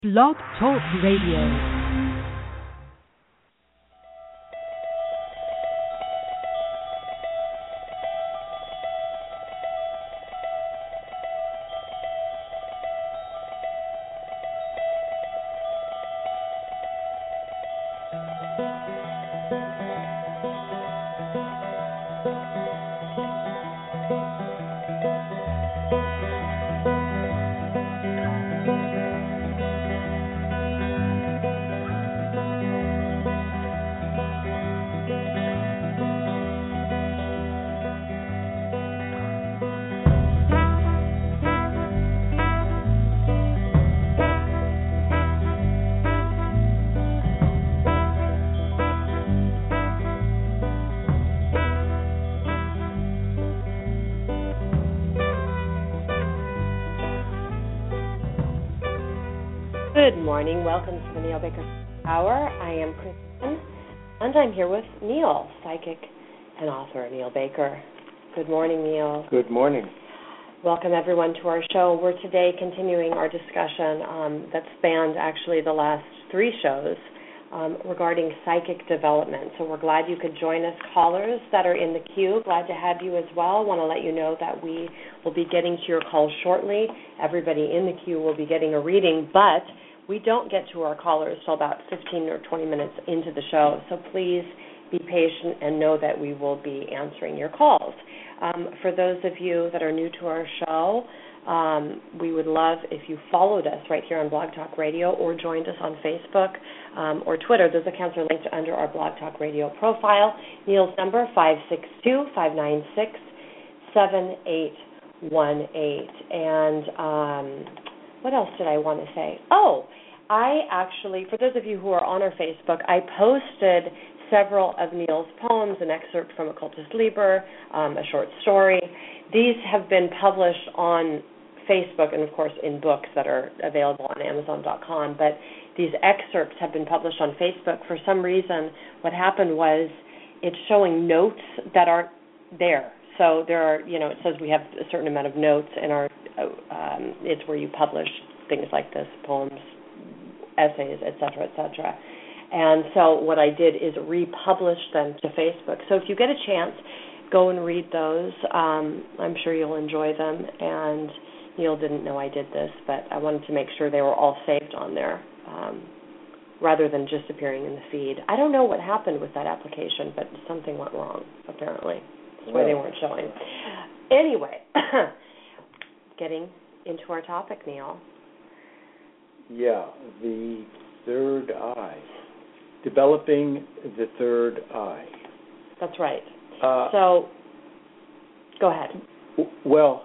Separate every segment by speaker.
Speaker 1: Blog Talk Radio.
Speaker 2: Good morning. Welcome to the Neil Baker Hour. I am Kristen, and I'm here with Neil, psychic and author Neil Baker. Good morning, Neil.
Speaker 3: Good morning.
Speaker 2: Welcome, everyone, to our show. We're today continuing our discussion that spanned actually the last three shows regarding psychic development. So we're glad you could join us. Callers that are in the queue, glad to have you as well. Want to let you know that we will be getting to your calls shortly. Everybody in the queue will be getting a reading, but we don't get to our callers till about 15 or 20 minutes into the show, so please be patient and know that we will be answering your calls. For those of you that are new to our show, we would love if you followed us right here on Blog Talk Radio or joined us on Facebook or Twitter. Those accounts are linked under our Blog Talk Radio profile. Neil's number, 562-596-7818. And what else did I want to say? Oh, I actually, for those of you who are on our Facebook, I posted several of Neil's poems, an excerpt from Occultist Liber, a short story. These have been published on Facebook and, of course, in books that are available on Amazon.com. But these excerpts have been published on Facebook. For some reason, what happened was it's showing notes that aren't there. So there are, it says we have a certain amount of notes in our, it's where you publish things like this, poems, essays, et cetera, et cetera. And so what I did is republish them to Facebook. So if you get a chance, go and read those. I'm sure you'll enjoy them. And Neil didn't know I did this, but I wanted to make sure they were all saved on there rather than just appearing in the feed. I don't know what happened with that application, but something went wrong, apparently. That's why they weren't showing. Anyway, getting into our topic, Neil.
Speaker 3: Yeah, the third eye. Developing the third eye.
Speaker 2: That's right. So, go ahead.
Speaker 3: Well,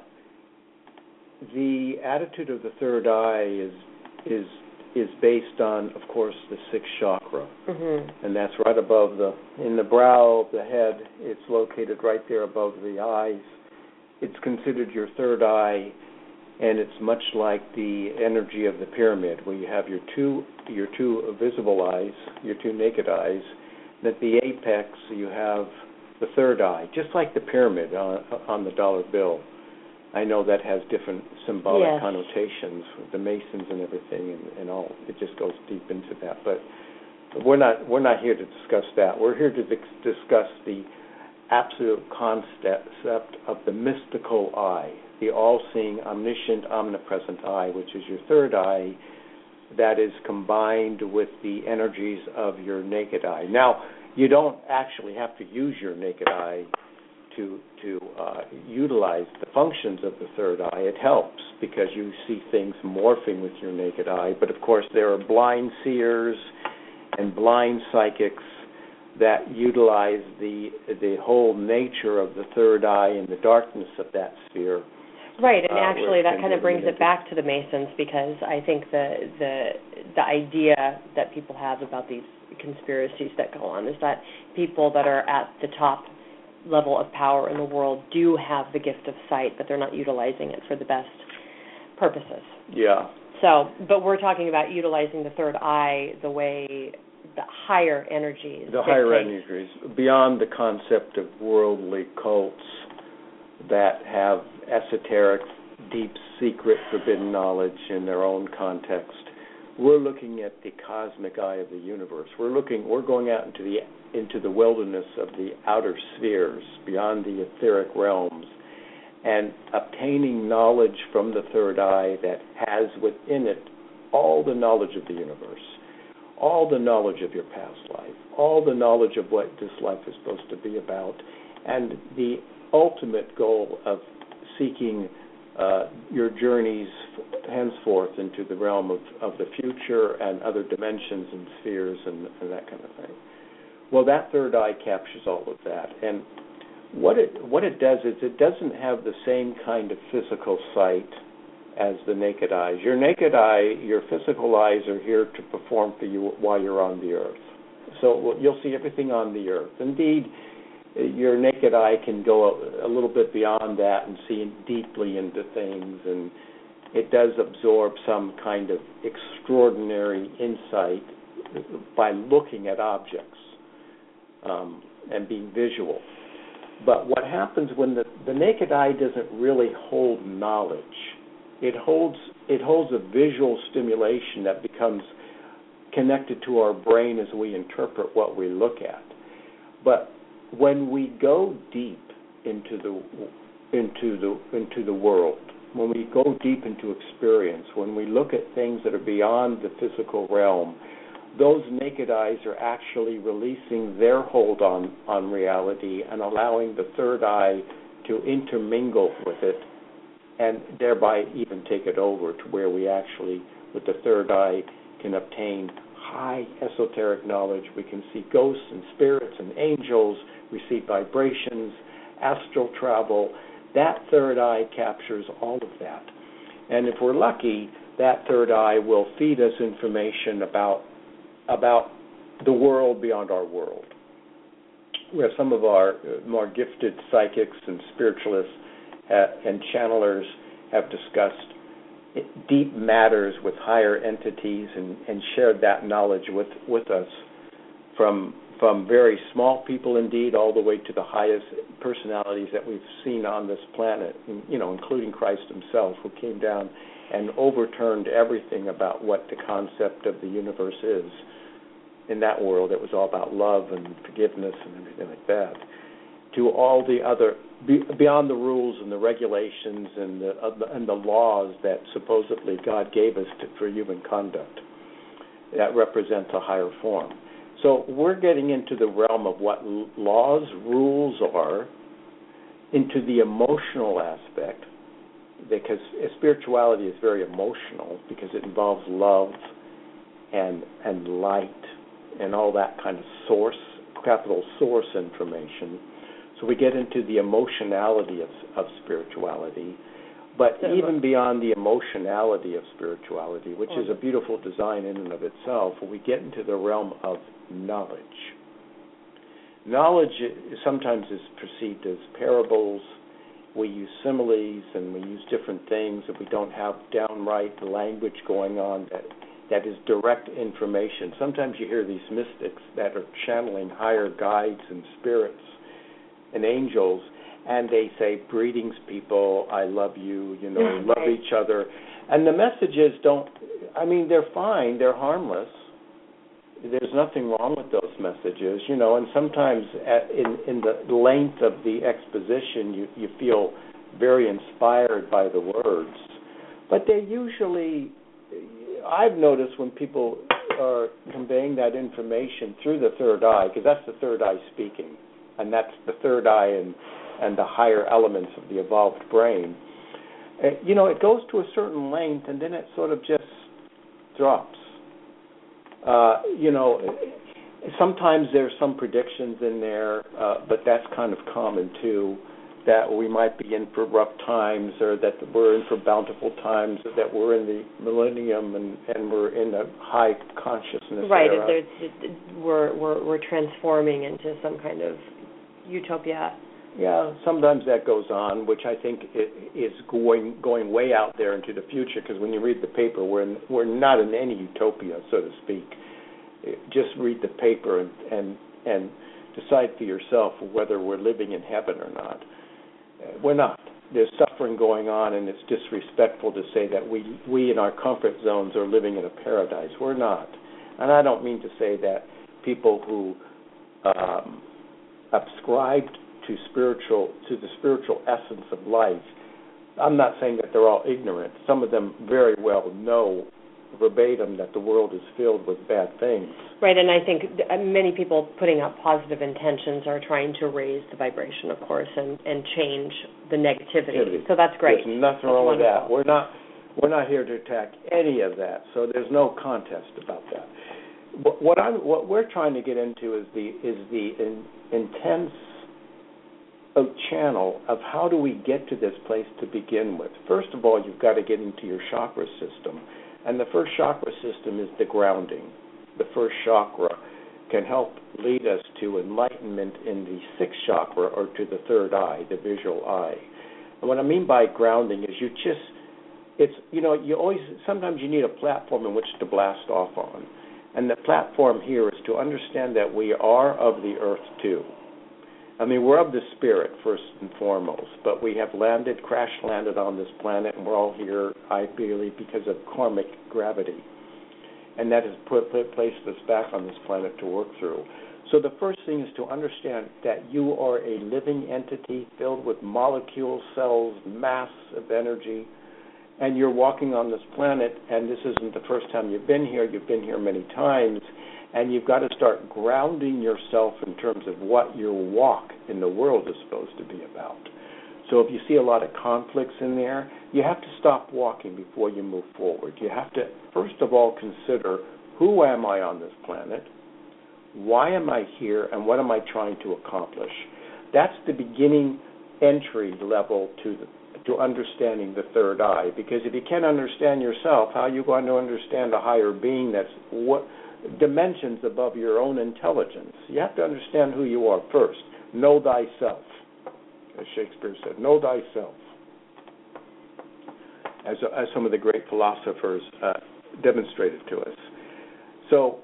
Speaker 3: the attitude of the third eye is based on, of course, the sixth chakra, and that's right above in the brow of the head. It's located right there above the eyes. It's considered your third eye, and it's much like the energy of the pyramid, where you have your two visible eyes, your two naked eyes, and at the apex you have the third eye, just like the pyramid on the dollar bill. I know that has different symbolic connotations with the Masons and everything, and all. It just goes deep into that. But we're not here to discuss that. We're here to discuss the absolute concept of the mystical eye, the all-seeing, omniscient, omnipresent eye, which is your third eye, that is combined with the energies of your naked eye. Now, you don't actually have to use your naked eye to utilize the functions of the third eye. It helps because you see things morphing with your naked eye. But, of course, there are blind seers and blind psychics that utilize the whole nature of the third eye and the darkness of that sphere.
Speaker 2: Right, and actually that kind of brings it back to the Masons, because I think the idea that people have about these conspiracies that go on is that people that are at the top level of power in the world do have the gift of sight, but they're not utilizing it for the best purposes.
Speaker 3: Yeah.
Speaker 2: So, but we're talking about utilizing the third eye the way the higher energies.
Speaker 3: The higher energies, beyond the concept of worldly cults that have esoteric, deep, secret, forbidden knowledge in their own context. we're looking at the cosmic eye of the universe. We're going out into the wilderness of the outer spheres, beyond the etheric realms, and obtaining knowledge from the third eye that has within it all the knowledge of the universe, all the knowledge of your past life, all the knowledge of what this life is supposed to be about, and the ultimate goal of seeking your journeys henceforth into the realm of the future and other dimensions and spheres and that kind of thing. Well, that third eye captures all of that. And what it does is it doesn't have the same kind of physical sight as the naked eyes. Your naked eye, your physical eyes are here to perform for you while you're on the earth. So you'll see everything on the earth. Indeed, your naked eye can go a little bit beyond that and see deeply into things, and it does absorb some kind of extraordinary insight by looking at objects and being visual. But what happens when the naked eye doesn't really hold knowledge? It holds a visual stimulation that becomes connected to our brain as we interpret what we look at. But when we go deep into the world, when we go deep into experience, when we look at things that are beyond the physical realm, those naked eyes are actually releasing their hold on reality and allowing the third eye to intermingle with it and thereby even take it over to where we actually, with the third eye, can obtain high esoteric knowledge. We can see ghosts and spirits and angels, receive vibrations, astral travel. That third eye captures all of that. And if we're lucky, that third eye will feed us information about the world beyond our world, where some of our more gifted psychics and spiritualists and channelers have discussed deep matters with higher entities and shared that knowledge with us from very small people indeed all the way to the highest personalities that we've seen on this planet, including Christ himself, who came down and overturned everything about what the concept of the universe is. In that world, it was all about love and forgiveness and everything like that, to all the other, beyond the rules and the regulations and the laws that supposedly God gave us for human conduct. That represents a higher form. So we're getting into the realm of what laws, rules are, into the emotional aspect, because spirituality is very emotional because it involves love and light and all that kind of source, capital source information. So we get into the emotionality of spirituality. But even beyond the emotionality of spirituality, which is a beautiful design in and of itself, we get into the realm of knowledge. Knowledge sometimes is perceived as parables. We use similes and we use different things, and we don't have downright language going on that is direct information. Sometimes you hear these mystics that are channeling higher guides and spirits and angels, and they say, "Greetings, people, I love you, love each other." And the messages they're fine, they're harmless. There's nothing wrong with those messages, and sometimes in the length of the exposition, you feel very inspired by the words. But they usually, I've noticed when people are conveying that information through the third eye, because that's the third eye speaking, and that's the third eye and the higher elements of the evolved brain, it goes to a certain length and then it sort of just drops. Sometimes there's some predictions in there, but that's kind of common too, that we might be in for rough times, or that we're in for bountiful times, or that we're in the millennium and we're in a high consciousness era.
Speaker 2: Right, we're transforming into some kind of utopia.
Speaker 3: Yeah, sometimes that goes on, which I think is going way out there into the future, because when you read the paper, we're not in any utopia, so to speak. Just read the paper and decide for yourself whether we're living in heaven or not. We're not. there's suffering going on, and it's disrespectful to say that we in our comfort zones are living in a paradise. We're not. And I don't mean to say that people who ascribe to the spiritual essence of life, I'm not saying that they're all ignorant. Some of them very well know verbatim that the world is filled with bad things.
Speaker 2: Right, and I think many people putting out positive intentions are trying to raise the vibration, of course, and change the negativity. So that's great.
Speaker 3: There's nothing wrong with that. We're not here to attack any of that, so there's no contest about that. What we're trying to get into is the intense channel of how do we get to this place to begin with. First of all, you've got to get into your chakra system. And the first chakra system is the grounding. The first chakra can help lead us to enlightenment in the sixth chakra, or to the third eye, the visual eye. And what I mean by grounding is sometimes you need a platform in which to blast off on. And the platform here is to understand that we are of the earth too. I mean, we're of the spirit first and foremost, but we have crash landed on this planet, and we're all here, I believe, because of karmic gravity. And that has placed us back on this planet to work through. So the first thing is to understand that you are a living entity filled with molecules, cells, mass of energy, and you're walking on this planet, and this isn't the first time you've been here many times, and you've got to start grounding yourself in terms of what your walk in the world is supposed to be about. So if you see a lot of conflicts in there, you have to stop walking before you move forward. You have to, first of all, consider, who am I on this planet? Why am I here? And what am I trying to accomplish? That's the beginning entry level to understanding the third eye. Because if you can't understand yourself, how are you going to understand a higher being that's dimensions above your own intelligence? You have to understand who you are first. Know thyself, as Shakespeare said. Know thyself, as some of the great philosophers demonstrated to us. So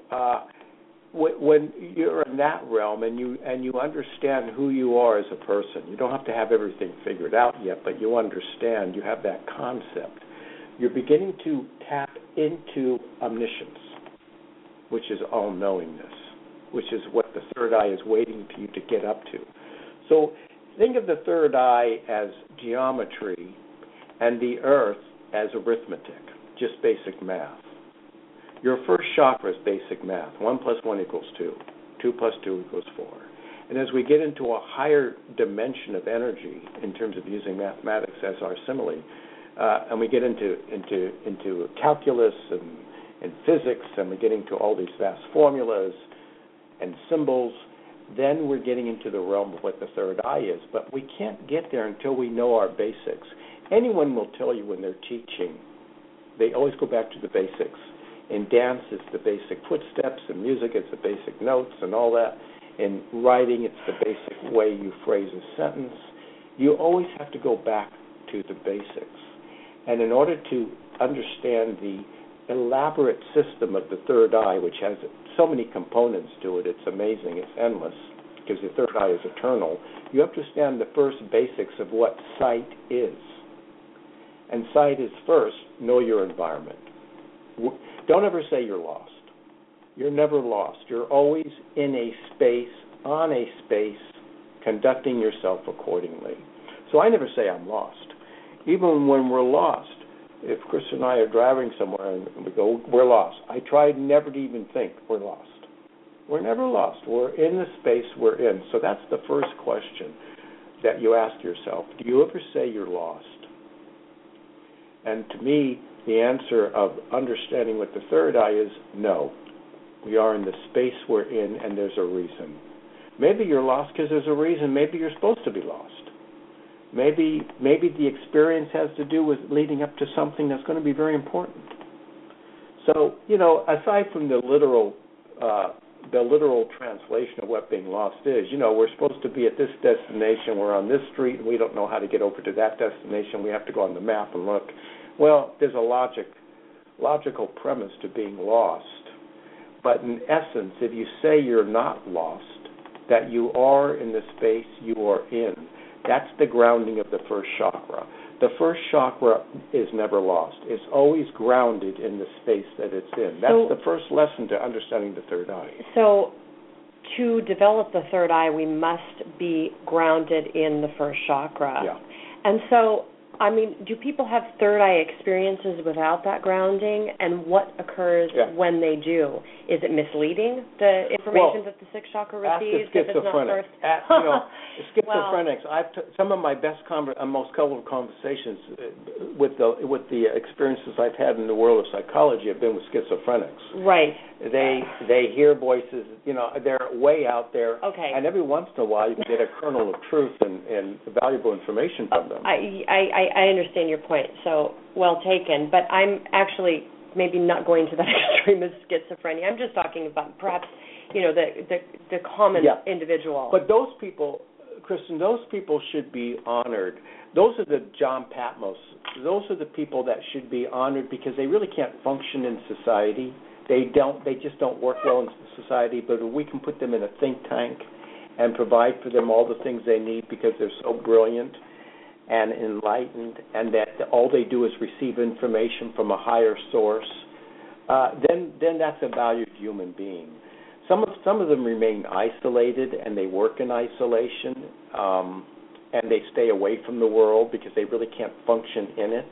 Speaker 3: when you're in that realm and you understand who you are as a person, you don't have to have everything figured out yet, but you understand, you have that concept. You're beginning to tap into omniscience, which is all-knowingness, which is what the third eye is waiting for you to get up to. So think of the third eye as geometry and the earth as arithmetic, just basic math. Your first chakra is basic math. 1 + 1 = 2. 2 + 2 = 4. And as we get into a higher dimension of energy in terms of using mathematics as our simile, and we get into calculus and physics, and we're getting to all these vast formulas and symbols, then we're getting into the realm of what the third eye is. But we can't get there until we know our basics. Anyone will tell you when they're teaching, they always go back to the basics. In dance, it's the basic footsteps. In music, it's the basic notes and all that. In writing, it's the basic way you phrase a sentence. You always have to go back to the basics. And in order to understand the elaborate system of the third eye, which has so many components to it, it's amazing, it's endless, because the third eye is eternal, you have to understand the first basics of what sight is. And sight is first, know your environment. Don't ever say you're lost. You're never lost. You're always in a space, on a space, conducting yourself accordingly. So I never say I'm lost. Even when we're lost, if Chris and I are driving somewhere and we go, we're lost, I try never to even think we're lost. We're never lost. We're in the space we're in. So that's the first question that you ask yourself. Do you ever say you're lost? And to me, the answer of understanding what the third eye is, no. We are in the space we're in, and there's a reason. Maybe you're lost because there's a reason. Maybe you're supposed to be lost. Maybe the experience has to do with leading up to something that's going to be very important. So, aside from the literal translation of what being lost is, we're supposed to be at this destination, we're on this street, and we don't know how to get over to that destination. We have to go on the map and look. Well, there's a logical premise to being lost. But in essence, if you say you're not lost, that you are in the space you are in, That's the grounding of the first chakra. The first chakra is never lost. It's always grounded in the space that it's in. That's the first lesson to understanding the third eye.
Speaker 2: So to develop the third eye, we must be grounded in the first chakra.
Speaker 3: Yeah.
Speaker 2: And so, I mean, do people have third eye experiences without that grounding? And what occurs when they do? Is it misleading, the information that the sixth chakra receives?
Speaker 3: Ask the schizophrenic. Schizophrenics. Some of my best, most colorful conversations with the experiences I've had in the world of psychology have been with schizophrenics.
Speaker 2: Right.
Speaker 3: They hear voices. They're way out there.
Speaker 2: Okay.
Speaker 3: And every once in a while, you can get a kernel of truth and valuable information from them.
Speaker 2: I understand your point, so well taken. But I'm actually maybe not going to that extreme of schizophrenia. I'm just talking about perhaps, the common individual.
Speaker 3: But those people, Kristen, those people should be honored. Those are the John Patmos. Those are the people that should be honored because they really can't function in society. They just don't work well in society. But if we can put them in a think tank and provide for them all the things they need because they're so brilliant and enlightened, and that all they do is receive information from a higher source, then that's a valued human being. Some of them remain isolated, and they work in isolation, and they stay away from the world because they really can't function in it.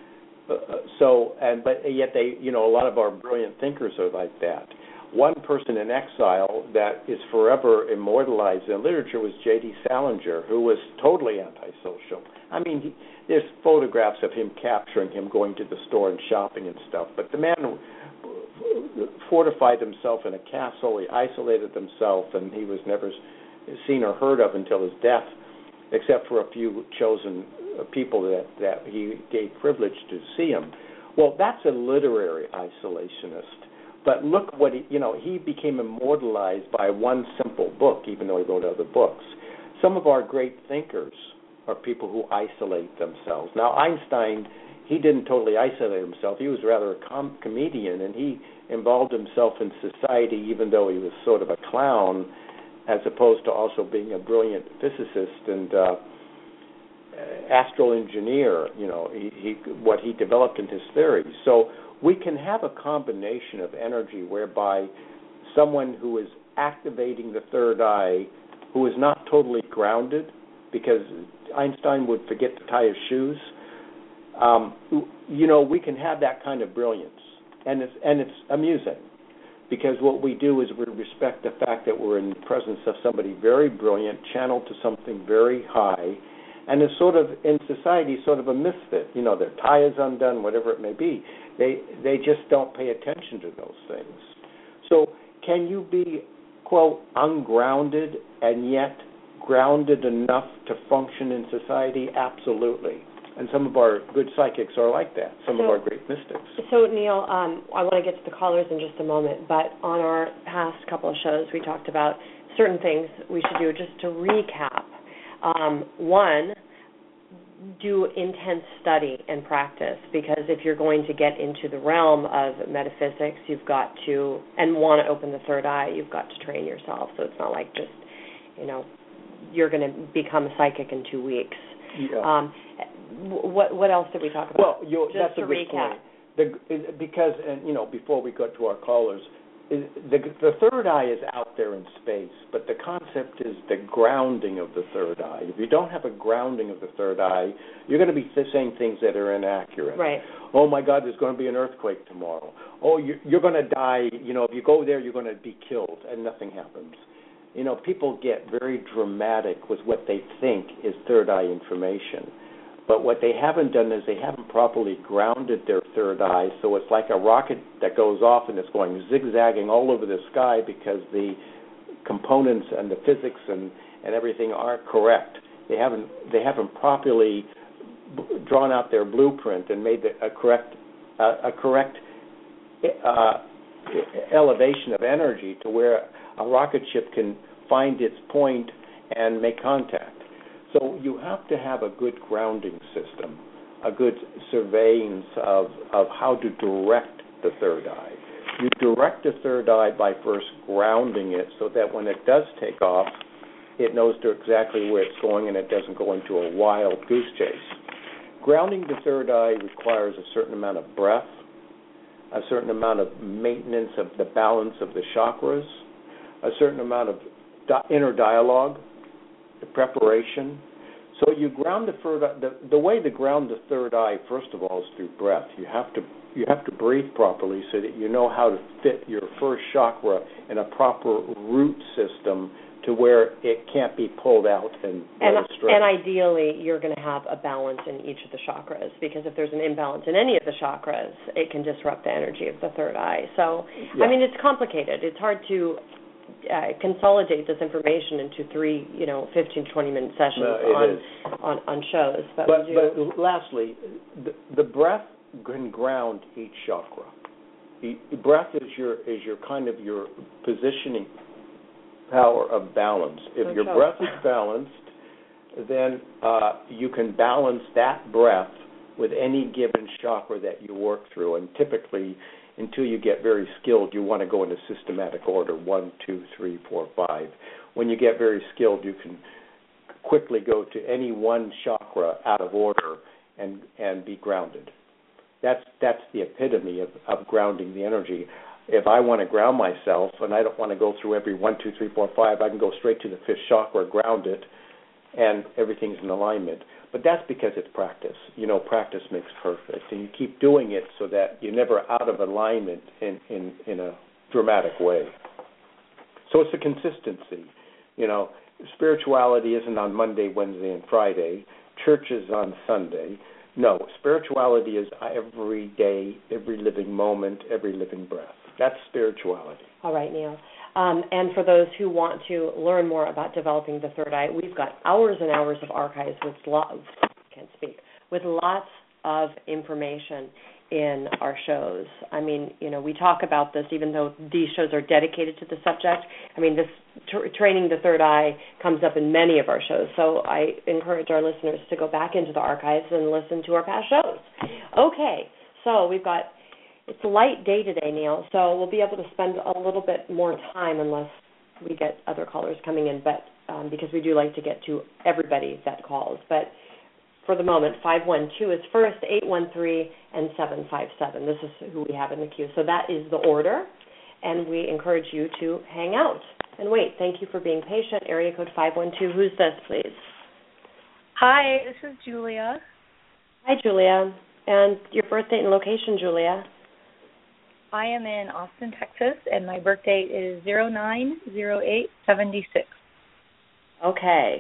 Speaker 3: But yet a lot of our brilliant thinkers are like that. One person in exile that is forever immortalized in literature was J.D. Salinger, who was totally antisocial. I mean, there's photographs of him capturing him going to the store and shopping and stuff. But the man fortified himself in a castle. He isolated himself, and he was never seen or heard of until his death, except for a few chosen people that he gave privilege to see him. Well, that's a literary isolationist. But look what he became immortalized by one simple book, even though he wrote other books. Some of our great thinkers are people who isolate themselves. Now, Einstein, he didn't totally isolate himself. He was rather a comedian, and he involved himself in society, even though he was sort of a clown, as opposed to also being a brilliant physicist and astral engineer, what he developed in his theories. So we can have a combination of energy whereby someone who is activating the third eye, who is not totally grounded, because Einstein would forget to tie his shoes, we can have that kind of brilliance. And it's amusing, because what we do is we respect the fact that we're in the presence of somebody very brilliant, channeled to something very high, and is sort of, in society, sort of a misfit. Their tie is undone, whatever it may be. They just don't pay attention to those things. So can you be, quote, ungrounded and yet grounded enough to function in society? Absolutely. And some of our good psychics are like that, some of our great mystics.
Speaker 2: So, Neil, I want to get to the callers in just a moment, but on our past couple of shows, we talked about certain things we should do. Just to recap, one, do intense study and practice, because if you're going to get into the realm of metaphysics, you've got to, and want to open the third eye, you've got to train yourself. So it's not like just, you're going to become a psychic in 2 weeks.
Speaker 3: Yeah.
Speaker 2: What else did we talk about?
Speaker 3: Well,
Speaker 2: just
Speaker 3: that's
Speaker 2: to
Speaker 3: a good
Speaker 2: recap.
Speaker 3: Point. Because before we go to our callers, the third eye is out there in space, but the concept is the grounding of the third eye. If you don't have a grounding of the third eye, you're going to be saying things that are inaccurate.
Speaker 2: Right.
Speaker 3: Oh, my God, there's going to be an earthquake tomorrow. Oh, you're going to die. If you go there, you're going to be killed, and nothing happens. People get very dramatic with what they think is third eye information. But what they haven't done is they haven't properly grounded their third eye, so it's like a rocket that goes off and it's going zigzagging all over the sky because the components and the physics and everything aren't correct. They haven't properly drawn out their blueprint and made a correct elevation of energy to where a rocket ship can find its point and make contact. So you have to have a good grounding system, a good surveillance of how to direct the third eye. You direct the third eye by first grounding it so that when it does take off, it knows exactly where it's going, and it doesn't go into a wild goose chase. Grounding the third eye requires a certain amount of breath, a certain amount of maintenance of the balance of the chakras, a certain amount of inner dialogue, the preparation. So you ground the third eye. The way to ground the third eye, first of all, is through breath. You have to breathe properly so that you know how to fit your first chakra in a proper root system to where it can't be pulled out and straight.
Speaker 2: And ideally, you're going to have a balance in each of the chakras, because if there's an imbalance in any of the chakras, it can disrupt the energy of the third eye. So, yeah. I mean, it's complicated. It's hard to consolidate this information into 3, 15, 20-minute sessions on shows. But
Speaker 3: lastly, the breath can ground each chakra. Breath is your kind of your positioning power of balance. If your breath is balanced, then you can balance that breath with any given chakra that you work through. And typically, until you get very skilled, you want to go into systematic order, 1, 2, 3, 4, 5. When you get very skilled, you can quickly go to any one chakra out of order and be grounded. That's the epitome of grounding the energy. If I want to ground myself and I don't want to go through every 1, 2, 3, 4, 5, I can go straight to the 5th chakra, ground it, and everything's in alignment. But that's because it's practice. Practice makes perfect, and you keep doing it so that you're never out of alignment in a dramatic way. So it's a consistency. Spirituality isn't on Monday, Wednesday, and Friday. Church is on Sunday. No, spirituality is every day, every living moment, every living breath. That's spirituality.
Speaker 2: All right, Neil. And for those who want to learn more about developing the third eye, we've got hours and hours of archives with lots of information in our shows. I mean, we talk about this even though these shows are dedicated to the subject. I mean, this training the third eye comes up in many of our shows. So I encourage our listeners to go back into the archives and listen to our past shows. Okay, so it's a light day today, Neil, so we'll be able to spend a little bit more time unless we get other callers coming in, but because we do like to get to everybody that calls. But for the moment, 512 is first, 813, and 757. This is who we have in the queue. So that is the order, and we encourage you to hang out and wait. Thank you for being patient. Area code 512. Who's this, please?
Speaker 4: Hi, this is Julia.
Speaker 2: Hi, Julia. And your birth date and location, Julia?
Speaker 4: I am in Austin, Texas, and my birth date is 09/08/76.
Speaker 2: Okay.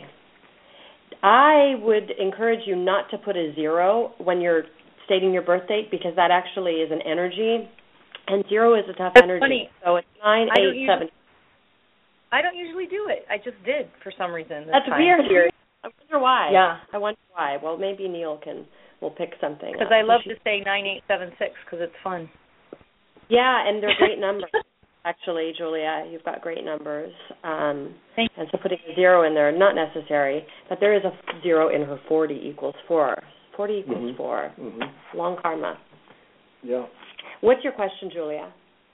Speaker 2: I would encourage you not to put a 0 when you're stating your birth date, because that actually is an energy, and 0 is a tough energy.
Speaker 4: Funny.
Speaker 2: So it's 9/8/7.
Speaker 4: I don't usually do it. I just did for some reason.
Speaker 2: That's weird. I wonder why.
Speaker 4: Yeah.
Speaker 2: I wonder why. Well, maybe Neil will pick something.
Speaker 4: Because I love to say 9876 because it's fun.
Speaker 2: Yeah, and they're great numbers. Actually, Julia, you've got great numbers. And so putting a 0 in there, not necessary, but there is a 0 in her 40 equals 4. 40 equals 4. Mm-hmm. Long karma.
Speaker 3: Yeah.
Speaker 2: What's your question, Julia?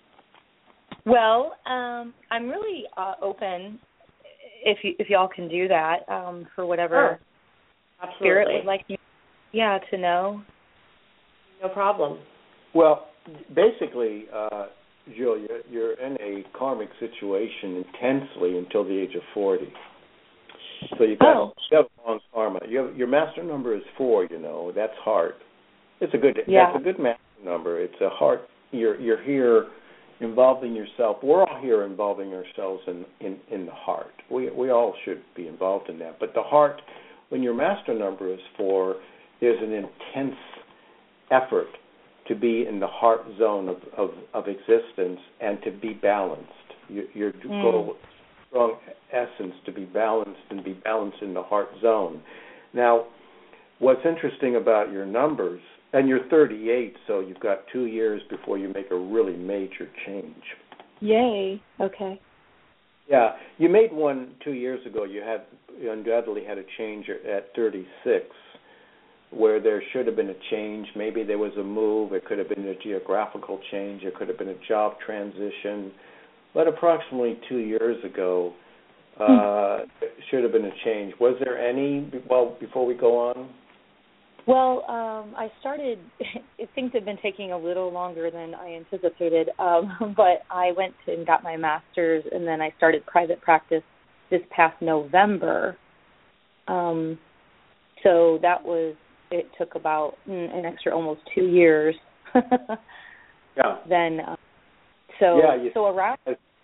Speaker 4: Well, I'm really open if y'all can do that for whatever Spirit would like me to know.
Speaker 2: No problem.
Speaker 3: Well, basically, Julia, you're in a karmic situation intensely until the age of 40. So you have long karma. Your master number is 4. That's heart. It's a good.
Speaker 4: Yeah.
Speaker 3: That's a good master number. It's a heart. You're here involving yourself. We're all here involving ourselves in the heart. We all should be involved in that. But the heart, when your master number is 4, there's an intense effort to be in the heart zone of existence and to be balanced. Your goal, strong essence, to be balanced and be balanced in the heart zone. Now, what's interesting about your numbers, and you're 38, so you've got 2 years before you make a really major change.
Speaker 4: Yay. Okay.
Speaker 3: Yeah, you made one 2 years ago. You undoubtedly had a change at 36. Where there should have been a change. Maybe there was a move. It could have been a geographical change. It could have been a job transition. But approximately 2 years ago, should have been a change. Was there any, well, before we go on?
Speaker 4: Well, I started, things have been taking a little longer than I anticipated, but I went and got my master's, and then I started private practice this past November. So it took about an extra almost 2 years.
Speaker 3: Yeah.
Speaker 4: Then, so around,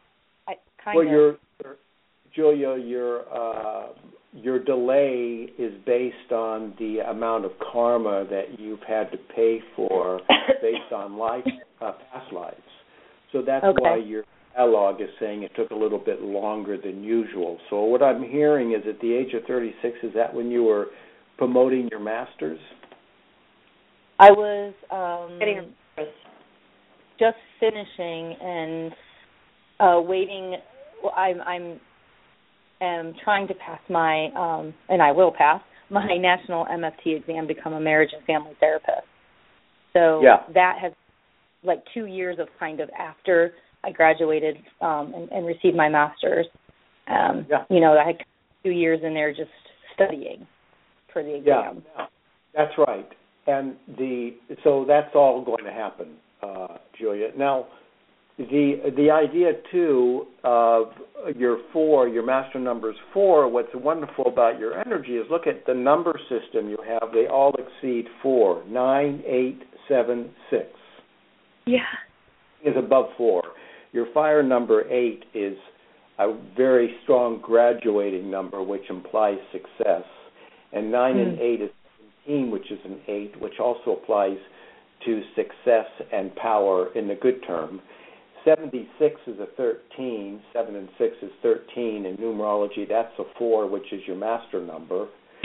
Speaker 3: Julia, your delay is based on the amount of karma that you've had to pay for based on past lives. So that's why your dialogue is saying it took a little bit longer than usual. So what I'm hearing is at the age of 36, is that when you were promoting your master's?
Speaker 4: I was
Speaker 2: getting
Speaker 4: just finishing and waiting. I'm trying to pass my, and I will pass, my national MFT exam to become a marriage and family therapist. So that has, 2 years of kind of after I graduated and received my master's. I had 2 years in there just studying for the exam.
Speaker 3: Yeah, that's right. And so that's all going to happen, Julia. Now, the idea, too, of your master number's 4, what's wonderful about your energy is look at the number system you have. They all exceed 4, 9, 8, 7, 6.
Speaker 4: Yeah.
Speaker 3: Is above 4. Your fire number 8 is a very strong graduating number, which implies success. And 9 and 8 is 17, which is an 8, which also applies to success and power in the good term. 76 is a 13. 7 and 6 is 13. In numerology, that's a 4, which is your master number.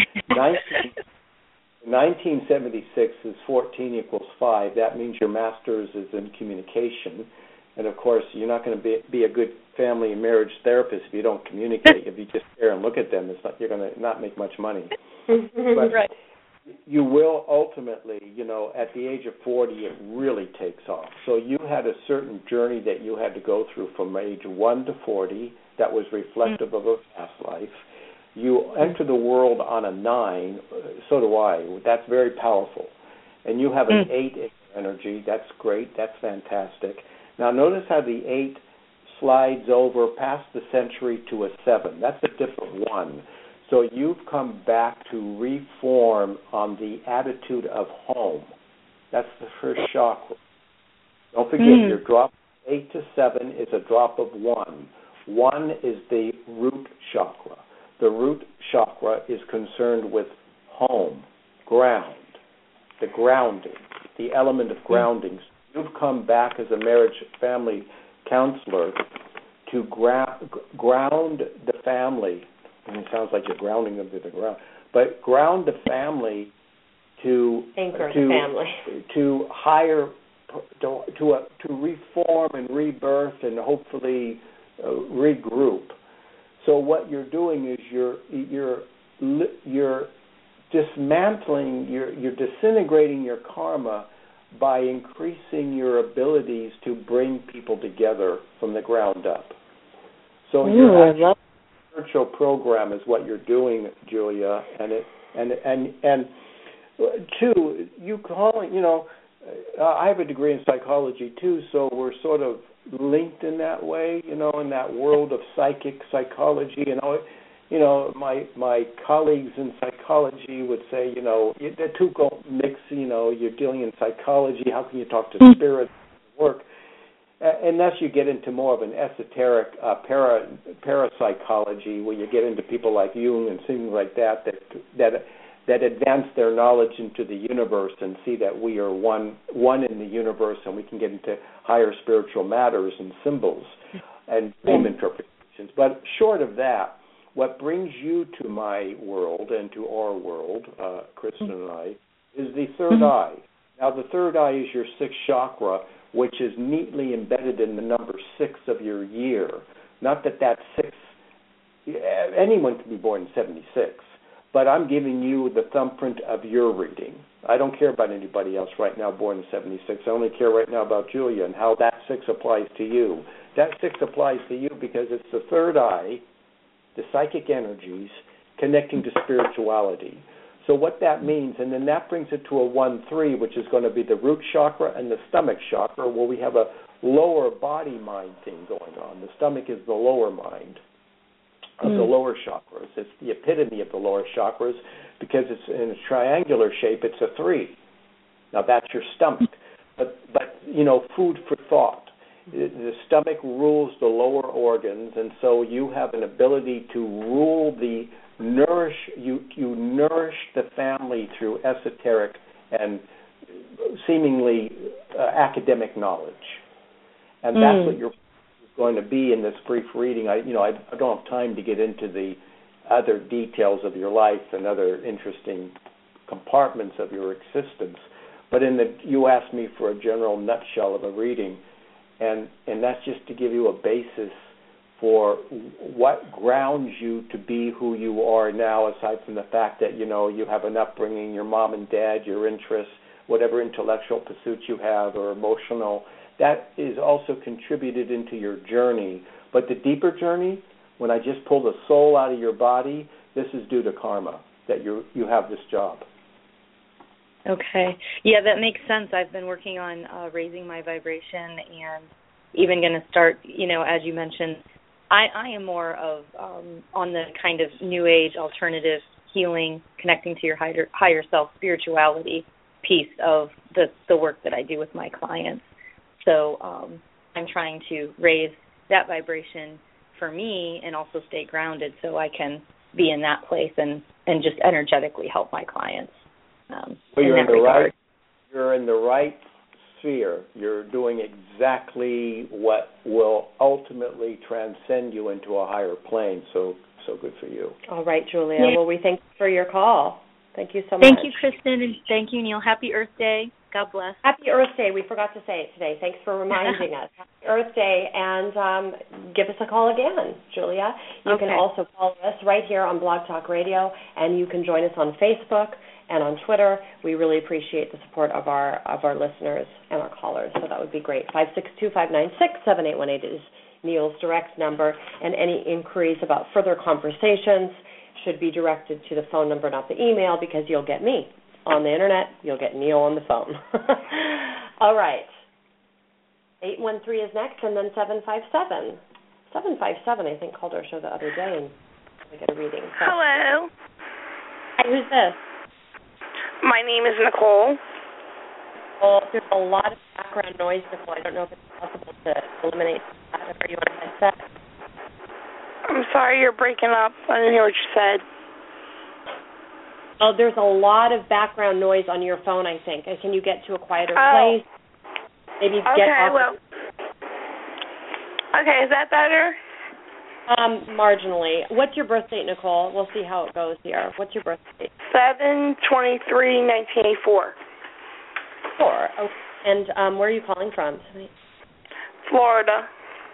Speaker 3: 1976 is 14 equals 5. That means your master's is in communication. And, of course, you're not going to be a good family and marriage therapist if you don't communicate. If you just stare and look at them, you're going to not make much money. But
Speaker 4: right.
Speaker 3: You will ultimately, at the age of 40, it really takes off. So you had a certain journey that you had to go through from age 1 to 40 that was reflective of a past life. You enter the world on a 9, so do I. That's very powerful. And you have an 8 in energy. That's great. That's fantastic. Now notice how the 8 slides over past the century to a 7. That's a different one. So you've come back to reform on the attitude of home. That's the first chakra. Don't forget, your drop 8 to 7 is a drop of 1. 1 is the root chakra. The root chakra is concerned with home, ground, the grounding, the element of grounding. You've come back as a marriage family counselor to ground the family. And it sounds like you're grounding them to the ground, but ground the family to
Speaker 2: anchor the family
Speaker 3: to higher to reform and rebirth and hopefully regroup. So what you're doing is you're dismantling, you're disintegrating your karma by increasing your abilities to bring people together from the ground up. So your spiritual program is what you're doing, Julia, and two, you calling, I have a degree in psychology too, so we're sort of linked in that way, in that world of psychic psychology. My colleagues in psychology would say, the two don't mix. You're dealing in psychology. How can you talk to spirits and work? Unless you get into more of an esoteric parapsychology, where you get into people like Jung and things like that advance their knowledge into the universe and see that we are one in the universe, and we can get into higher spiritual matters and symbols and dream interpretations. But short of that, what brings you to my world and to our world, Kristen and I, is the third eye. Now, the third eye is your sixth chakra, which is neatly embedded in the number 6 of your year. Not that that's 6, anyone can be born in 76, but I'm giving you the thumbprint of your reading. I don't care about anybody else right now born in 76. I only care right now about Julia and how that 6 applies to you. That 6 applies to you because it's the third eye, the psychic energies, connecting to spirituality. So what that means, and then that brings it to a 1-3, which is going to be the root chakra and the stomach chakra, where we have a lower body-mind thing going on. The stomach is the lower mind of the lower chakras. It's the epitome of the lower chakras because it's in a triangular shape. It's a 3. Now that's your stomach, but food for thought. The stomach rules the lower organs, and so you have an ability to rule you nourish the family through esoteric and seemingly academic knowledge, and that's what you're going to be in this brief reading. I don't have time to get into the other details of your life and other interesting compartments of your existence, but you asked me for a general nutshell of a reading, and that's just to give you a basis for what grounds you to be who you are now, aside from the fact that, you have an upbringing, your mom and dad, your interests, whatever intellectual pursuits you have or emotional, that is also contributed into your journey. But the deeper journey, when I just pull the soul out of your body, this is due to karma, that you have this job.
Speaker 4: Okay. Yeah, that makes sense. I've been working on raising my vibration and even going to start, as you mentioned, I am more of on the kind of new age alternative healing, connecting to your higher self spirituality piece of the work that I do with my clients. So I'm trying to raise that vibration for me and also stay grounded so I can be in that place and just energetically help my clients.
Speaker 3: You're in the right sphere. You're doing exactly what will ultimately transcend you into a higher plane. So good for you.
Speaker 2: All right, Julia. Yeah. Well, we thank you for your call. Thank you so much.
Speaker 4: Thank you, Kristen, and thank you, Neil. Happy Earth Day. God bless.
Speaker 2: Happy Earth Day. We forgot to say it today. Thanks for reminding us. Happy Earth Day, and give us a call again, Julia. You can also follow us right here on Blog Talk Radio, and you can join us on Facebook and on Twitter. We really appreciate the support of our listeners and our callers, so that would be great. 562-596-7818 is Neil's direct number, and any inquiries about further conversations should be directed to the phone number, not the email, because you'll get me on the Internet. You'll get Neil on the phone. All right. 813 is next, and then 757. 757, I think, called our show the other day, and we get a reading. So.
Speaker 5: Hello.
Speaker 2: Hi, who's this?
Speaker 5: My name is Nicole.
Speaker 2: Well, there's a lot of background noise, Nicole. I don't know if it's possible to eliminate that. Are you on a headset?
Speaker 5: I'm sorry, you're breaking up. I didn't hear what you said.
Speaker 2: Oh, there's a lot of background noise on your phone, I think. Can you get to a quieter place? Maybe get off.
Speaker 5: Okay, is that better?
Speaker 2: Marginally. What's your birth date, Nicole? We'll see how it goes here. What's your birth date?
Speaker 5: 7/23/1984.
Speaker 2: 4. Okay. And where are you calling from?
Speaker 5: Florida.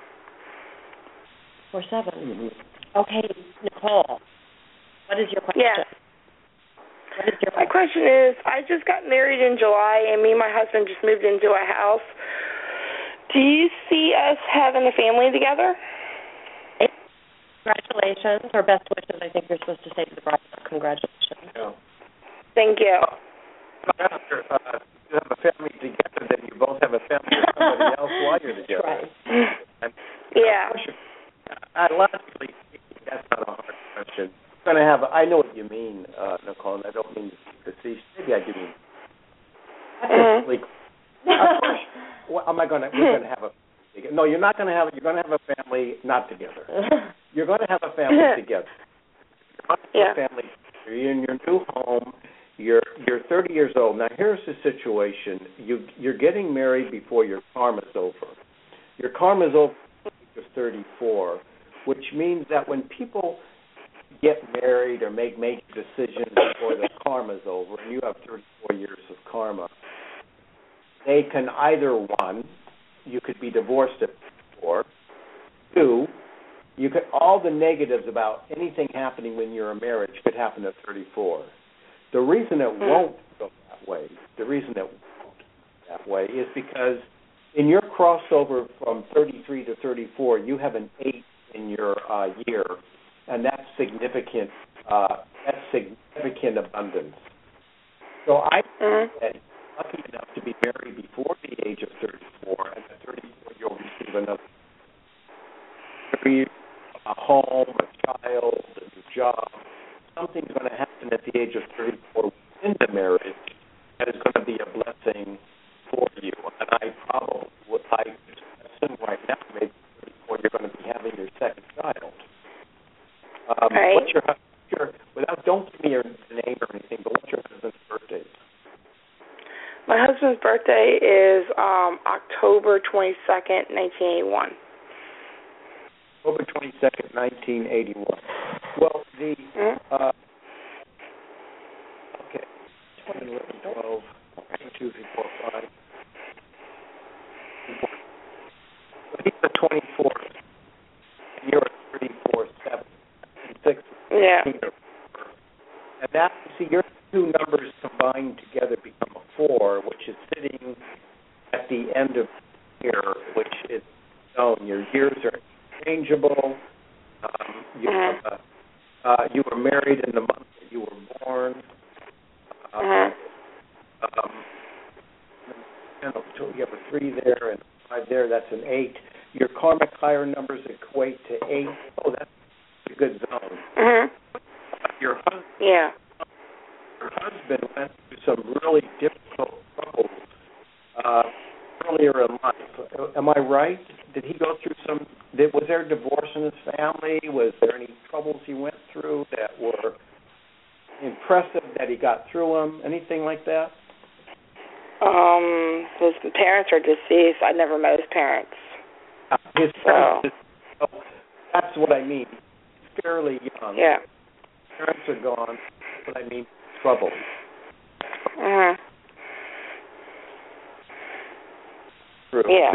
Speaker 2: 47. Mm-hmm. Okay, Nicole. What is your question?
Speaker 5: Yeah. My question is, I just got married in July, and me and my husband just moved into a house. Do you see us having a family together?
Speaker 2: Congratulations, or best wishes, I think you're supposed to say to the bride. Congratulations.
Speaker 3: Yeah.
Speaker 5: Thank you.
Speaker 3: After you have a family together, then you both have a family with somebody else while you're together.
Speaker 2: Right.
Speaker 5: Yeah.
Speaker 3: Logically, that's not a hard question. I know what you mean, Nicole, and I don't mean to see. Maybe I do mean. We're going to have a. No, you're not going to have. You're going to have a family not together. You're going to have a family together. You're going to have a family. You're in your new home. You're 30 years old. Now, here's the situation. You're getting married before your karma's over. Your karma's over at you're 34, which means that when people get married or make major decisions before the karma's over, and you have 34 years of karma, they can either, one, you could be divorced at 34, two, all the negatives about anything happening when you're in marriage could happen at 34. The reason it won't go that way, is because in your crossover from 33 to 34, you have an 8 in your year, and that's significant. That's significant abundance. So I am lucky enough to be married before the age of 34, and at 34 you'll receive another a home, a child, a new job. Something's going to happen at the age of 34 within the marriage that is going to be a blessing for you. And I probably would like to assume right now, maybe 34, you're going to be having your second child.
Speaker 5: Right.
Speaker 3: What's your don't give me your name or anything, but what's your husband's birthday?
Speaker 5: My husband's birthday is October 22nd, 1981.
Speaker 3: October 22nd, 1981. Well, the, okay, 10, 11, 12, 2, 3, 4, 5. He's the 24th, and you're a 34, 7, 6.
Speaker 5: Yeah.
Speaker 3: And that, see, your two numbers combined together become a 4, which is sitting at the end of the year, which is known. Your years are interchangeable. You were married in the month that you were born. You have a 3 there and a 5 there. That's an 8. Your karmic higher numbers equate to 8. Oh, that's a good zone. Your husband went through some really difficult troubles earlier in life. Am I right? Did he go through some? Was there a divorce in his family? Was there any troubles he went through that were impressive that he got through them? Anything like that?
Speaker 5: His parents are deceased. I never met his parents.
Speaker 3: His parents. So. That's what I mean. He's fairly young.
Speaker 5: Yeah.
Speaker 3: His parents are gone. That's what I mean. Trouble. True.
Speaker 5: Yeah.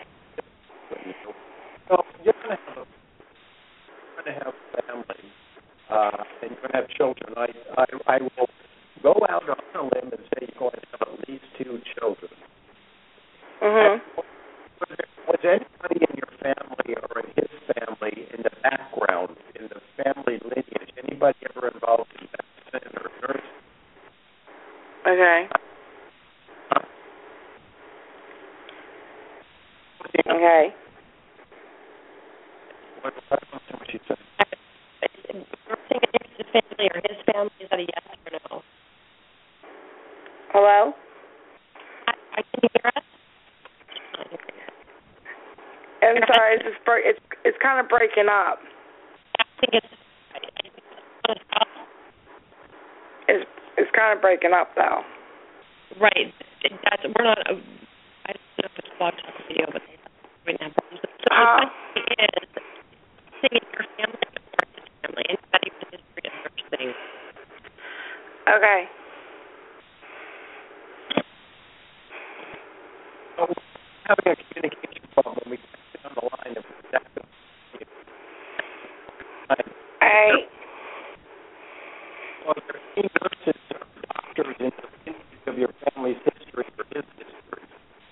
Speaker 3: So you're going to have family, and you're going to have children. I will go out on a limb and say you're going to have at least 2 children. Was anybody in your family or in his family in the background, in the family lineage, anybody ever involved in medicine or nursing?
Speaker 5: Okay. Okay.
Speaker 3: What she said?
Speaker 2: Nursing against his family or his family, is that a yes or no?
Speaker 5: Hello?
Speaker 2: I can you hear us?
Speaker 5: I'm sorry, it's kind of breaking up.
Speaker 2: I think
Speaker 5: It's kind of breaking up though.
Speaker 2: right. We're not. I don't know if it's blog talk video, but right now. So the question is, nursing in your family or his family? Anybody with a history of nursing?
Speaker 5: Okay.
Speaker 3: So having a communication problem, we can sit on the line of exactly.
Speaker 5: Hey.
Speaker 3: Well, there are any nurses or doctors in the of your family's history or his history.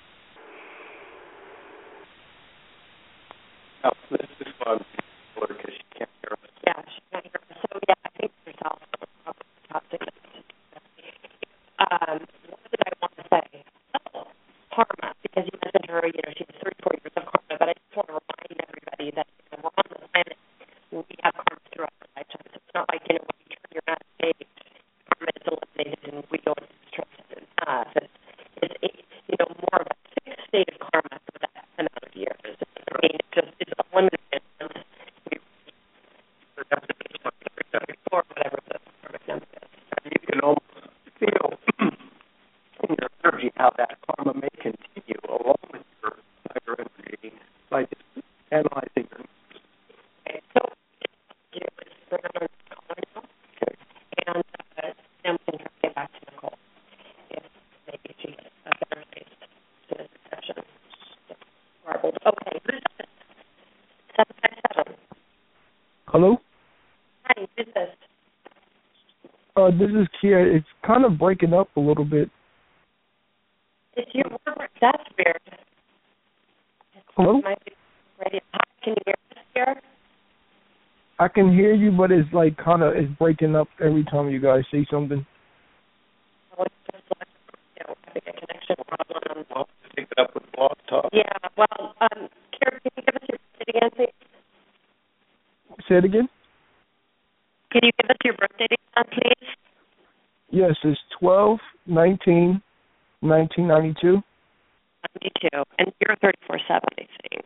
Speaker 3: Now, this is fun because she can't hear us.
Speaker 2: Yeah, she can't hear us. So, yeah, I think there's also probably toxic. What did I want to say? Oh, karma, because you mentioned her, she has 34 years of karma, but I just want to remind everybody that we're on the planet, we have karma throughout our lifetime. So it's not like, when you turn your last page, karma is eliminated and we go into stress and it's more of a fixed state of karma for that amount of years. I mean, it's unlimited once we or whatever the karmic number is.
Speaker 3: And you can almost feel in your energy how that karma may continue along with your higher energy by just analyzing your numbers.
Speaker 2: Okay, so bring on caller now.
Speaker 3: Okay.
Speaker 2: And then we can try to get back to Nicole if maybe she has a better space to this discussion. Garbled. Okay, who's this? 757.
Speaker 6: Hello?
Speaker 2: Hi, who's this?
Speaker 6: This is Kia. It's kind of breaking up a little bit.
Speaker 2: It's your word. That's weird.
Speaker 6: Hello?
Speaker 2: Radio. Hi, can you hear us here?
Speaker 6: I can hear you, but it's like it's breaking up every time you guys say something.
Speaker 2: Well, it's just like, having a connection problem.
Speaker 3: I'll pick it up with Blog Talk.
Speaker 2: Yeah, well, Karen, can you give us your birthday again, please?
Speaker 6: Say it again?
Speaker 2: Can you give us your birthday again, please?
Speaker 6: Yes, it's 12/19/1992.
Speaker 2: 92. And you're 34/7, I think.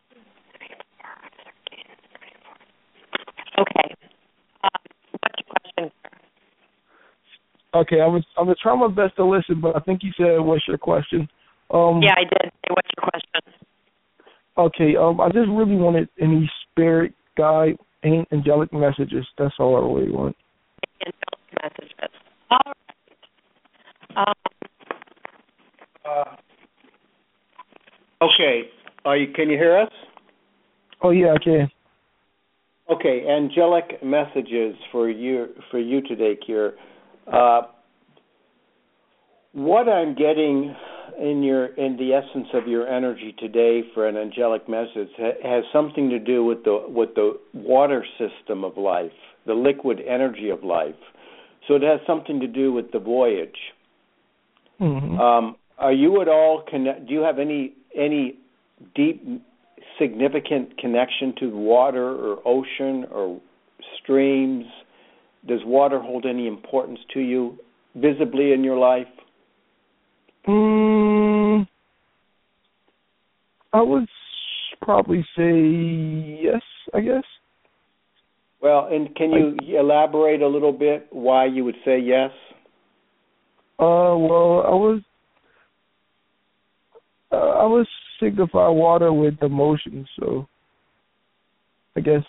Speaker 2: Okay. What's your question?
Speaker 6: Okay, I was trying my best to listen, but I think you said, "What's your question?"
Speaker 2: Yeah, I did. What's your question?
Speaker 6: Okay, I just really wanted any spirit guide, angelic messages. That's all I really want.
Speaker 2: Angelic messages. All right.
Speaker 3: Okay. Can you hear us?
Speaker 6: Oh yeah, I can.
Speaker 3: Okay, angelic messages for you today, Kier. What I'm getting in the essence of your energy today for an angelic message has something to do with the water system of life, the liquid energy of life. So it has something to do with the voyage.
Speaker 6: Mm-hmm.
Speaker 3: Are you at all do you have any deep, significant connection to water or ocean or streams? Does water hold any importance to you visibly in your life?
Speaker 6: I would probably say yes, I guess.
Speaker 3: Well, and can you elaborate a little bit why you would say yes?
Speaker 6: Well, I was signify water with emotions, so I guess.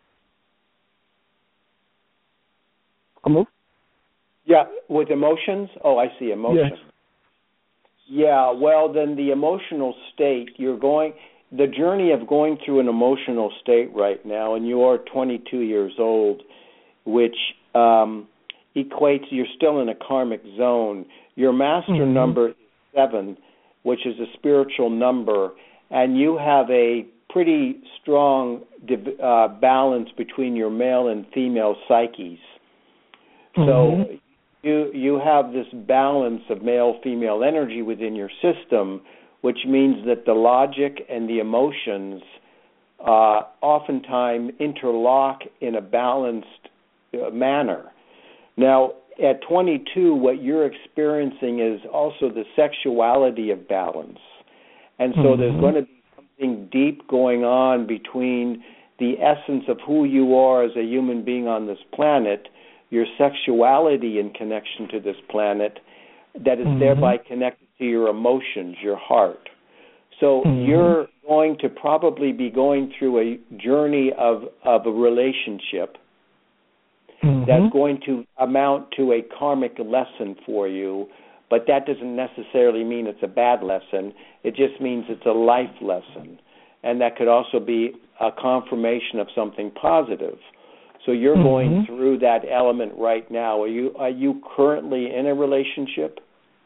Speaker 6: Hello?
Speaker 3: Yeah, with emotions? Oh, I see, emotions.
Speaker 6: Yes.
Speaker 3: Yeah, well, then the emotional state, the journey of going through an emotional state right now, and you are 22 years old, which equates, you're still in a karmic zone. Your master number is 7, which is a spiritual number, and you have a pretty strong balance between your male and female psyches. So you have this balance of male-female energy within your system, which means that the logic and the emotions oftentimes interlock in a balanced manner. Now, at 22, what you're experiencing is also the sexuality of balance. And so there's going to be something deep going on between the essence of who you are as a human being on this planet, your sexuality in connection to this planet, that is thereby connected to your emotions, your heart. So you're going to probably be going through a journey of a relationship that's going to amount to a karmic lesson for you, but that doesn't necessarily mean it's a bad lesson. It just means it's a life lesson, and that could also be a confirmation of something positive. So you're going through that element right now. Are you currently in a relationship?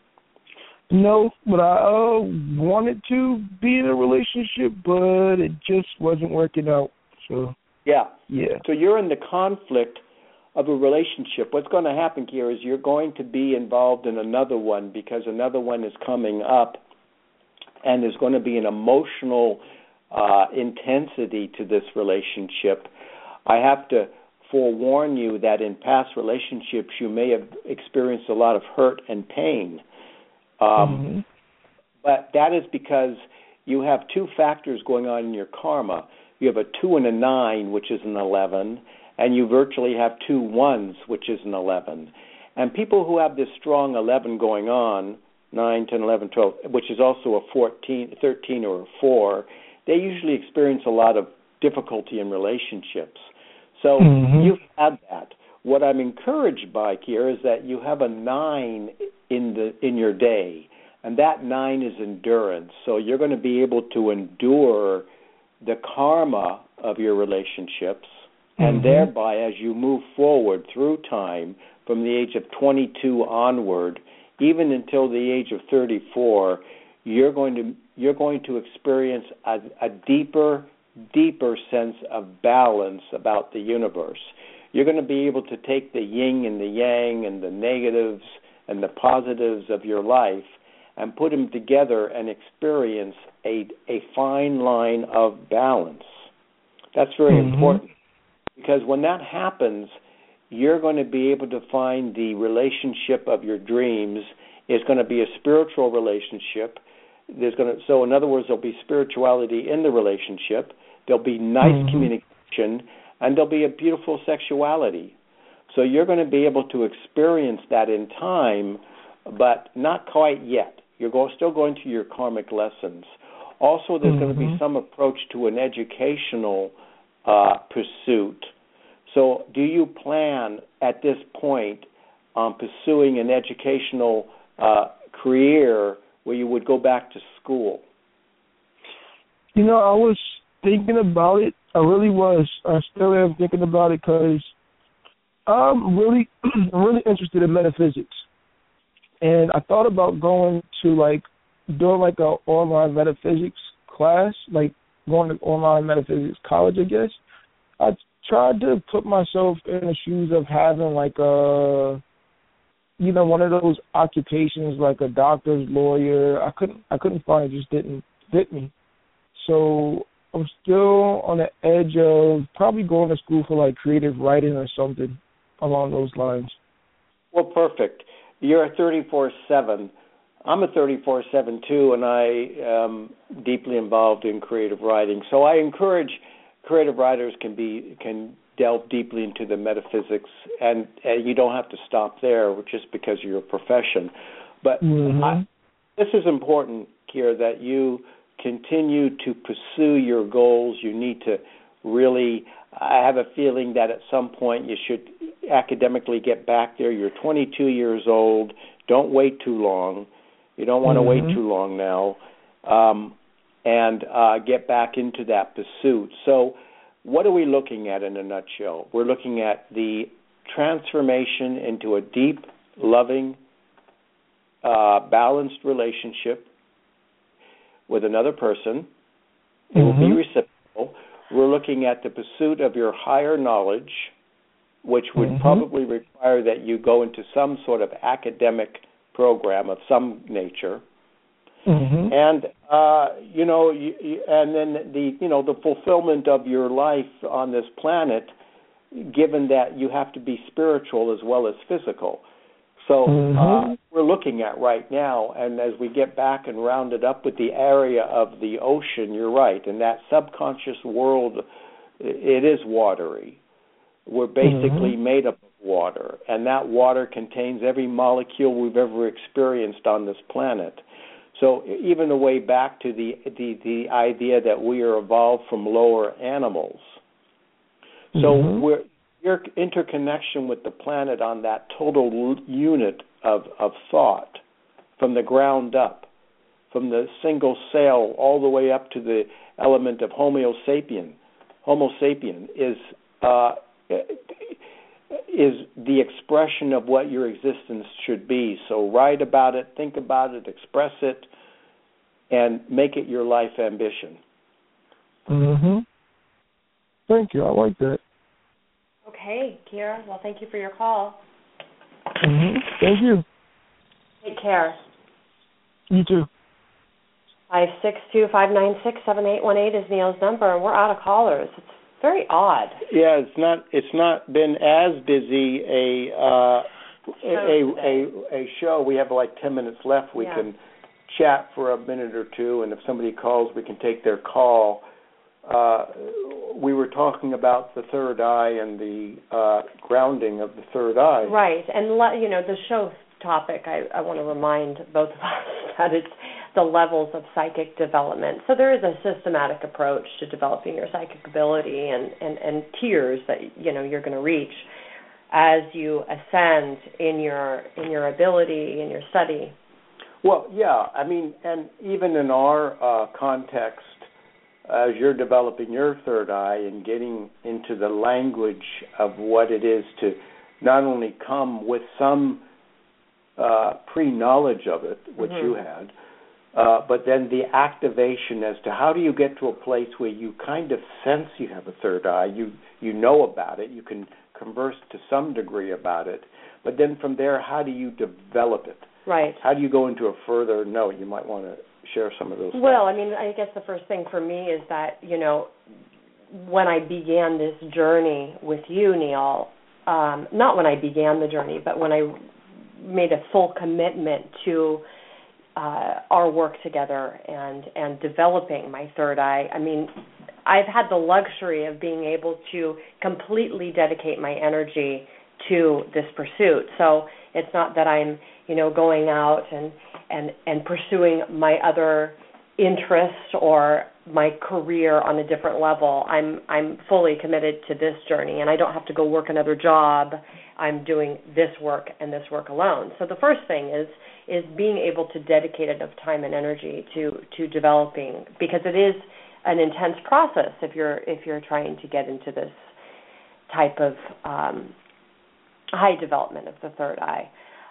Speaker 6: No, but I wanted to be in a relationship, but it just wasn't working out. So yeah.
Speaker 3: So you're in the conflict of a relationship. What's going to happen here is you're going to be involved in another one because another one is coming up, and there's going to be an emotional intensity to this relationship. I have to forewarn you that in past relationships you may have experienced a lot of hurt and pain. But that is because you have two factors going on in your karma. You have a 2 and a 9, which is an 11, and you virtually have 2 1s, which is an 11. And people who have this strong 11 going on, 9, 10, 11, 12, which is also a 14, 13, or a 4, they usually experience a lot of difficulty in relationships. So you've had that. What I'm encouraged by, Kier, is that you have a 9 in your day, and that 9 is endurance. So you're going to be able to endure the karma of your relationships, and thereby, as you move forward through time, from the age of 22 onward, even until the age of 34, you're going to experience a deeper, deeper sense of balance about the universe. You're going to be able to take the yin and the yang and the negatives and the positives of your life and put them together and experience a fine line of balance. That's very important, because when that happens, you're going to be able to find the relationship of your dreams. It's going to be a spiritual relationship. So in other words, there'll be spirituality in the relationship. There'll be nice communication, and there'll be a beautiful sexuality. So you're going to be able to experience that in time, but not quite yet. You're still going through your karmic lessons. Also, there's going to be some approach to an educational pursuit. So do you plan at this point on pursuing an educational career where you would go back to school?
Speaker 6: I was thinking about it. I really was. I still am thinking about it because I'm really interested in metaphysics. And I thought about going to, doing an online metaphysics class, going to online metaphysics college, I guess. I tried to put myself in the shoes of having, one of those occupations like a doctor's lawyer. I couldn't find it, just didn't fit me. So I'm still on the edge of probably going to school for, creative writing or something along those lines.
Speaker 3: Well, perfect. You're a 34/7. I'm a 34/7 too, and I am deeply involved in creative writing. So I encourage creative writers can delve deeply into the metaphysics, and you don't have to stop there just because of your profession. But this is important, Kira, that you continue to pursue your goals. You need to really, I have a feeling that at some point you should academically get back there. You're 22 years old. Don't wait too long. You don't want to wait too long now. And get back into that pursuit. So what are we looking at in a nutshell? We're looking at the transformation into a deep, loving, balanced relationship with another person. It will be reciprocal. We're looking at the pursuit of your higher knowledge, which would probably require that you go into some sort of academic program of some nature. And and then the fulfillment of your life on this planet, given that you have to be spiritual as well as physical. So we're looking at right now, and as we get back and round it up with the area of the ocean, you're right, and that subconscious world, it is watery. We're basically made up of water, and that water contains every molecule we've ever experienced on this planet. So even the way back to the idea that we are evolved from lower animals. So your interconnection with the planet on that total unit of thought, from the ground up, from the single cell all the way up to the element of Homo sapien is the expression of what your existence should be. So write about it, think about it, express it, and make it your life ambition.
Speaker 6: Thank you. I like that.
Speaker 2: Okay, Kira. Well, thank you for your call.
Speaker 6: Thank you.
Speaker 2: Take care.
Speaker 6: You too.
Speaker 2: 562-596-7818 is Neil's number, and we're out of callers. It's very odd.
Speaker 3: Yeah, it's not been as busy a show. We have 10 minutes left. We can chat for a minute or two, and if somebody calls, we can take their call. We were talking about the third eye and the grounding of the third eye.
Speaker 2: Right, and the show topic, I want to remind both of us that it's the levels of psychic development. So there is a systematic approach to developing your psychic ability and tiers that you're going to reach as you ascend in your ability, in your study.
Speaker 3: Well, yeah, I mean, and even in our context, as you're developing your third eye and getting into the language of what it is to not only come with some pre-knowledge of it, which you had, but then the activation as to how do you get to a place where you kind of sense you have a third eye, you know about it, you can converse to some degree about it, but then from there, how do you develop it?
Speaker 2: Right.
Speaker 3: How do you go into a further note? You might want to share some of those things.
Speaker 2: Well, I mean, I guess the first thing for me is that, when I began this journey with you, Neil, not when I began the journey, but when I made a full commitment to our work together and developing my third eye, I mean, I've had the luxury of being able to completely dedicate my energy to this pursuit. So it's not that I'm, going out and pursuing my other interests or my career on a different level. I'm fully committed to this journey, and I don't have to go work another job. I'm doing this work and this work alone. So the first thing is being able to dedicate enough time and energy to developing, because it is an intense process if you're trying to get into this type of high development of the third eye.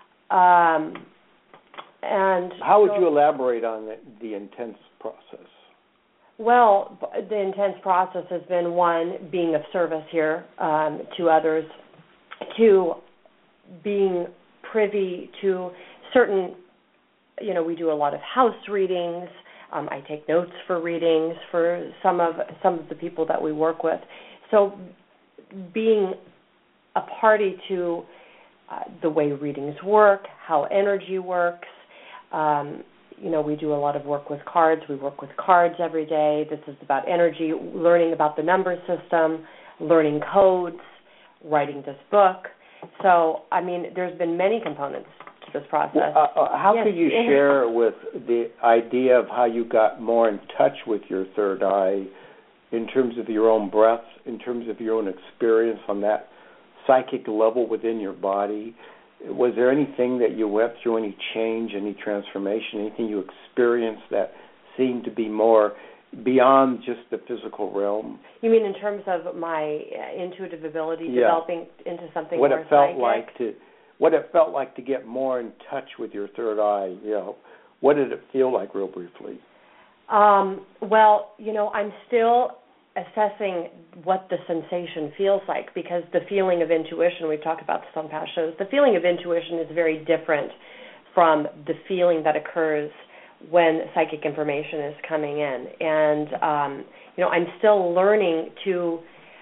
Speaker 2: And
Speaker 3: how would you elaborate on the intense process?
Speaker 2: Well, the intense process has been, one, being of service here to others, two, being privy to certain, we do a lot of house readings. I take notes for readings for some of the people that we work with. So being a party to the way readings work, how energy works. We do a lot of work with cards. We work with cards every day. This is about energy, learning about the number system, learning codes, writing this book. So, I mean, there's been many components to this process.
Speaker 3: How could you share with the idea of how you got more in touch with your third eye in terms of your own breath, in terms of your own experience on that psychic level within your body? Was there anything that you went through, any change, any transformation, anything you experienced that seemed to be more beyond just the physical realm?
Speaker 2: You mean in terms of my intuitive ability developing into something
Speaker 3: what
Speaker 2: more
Speaker 3: it felt
Speaker 2: psychic?
Speaker 3: What it felt like to get more in touch with your third eye? What did it feel like, real briefly?
Speaker 2: Well, I'm still assessing what the sensation feels like, because the feeling of intuition, we've talked about this on past shows, the feeling of intuition is very different from the feeling that occurs when psychic information is coming in. And, I'm still learning to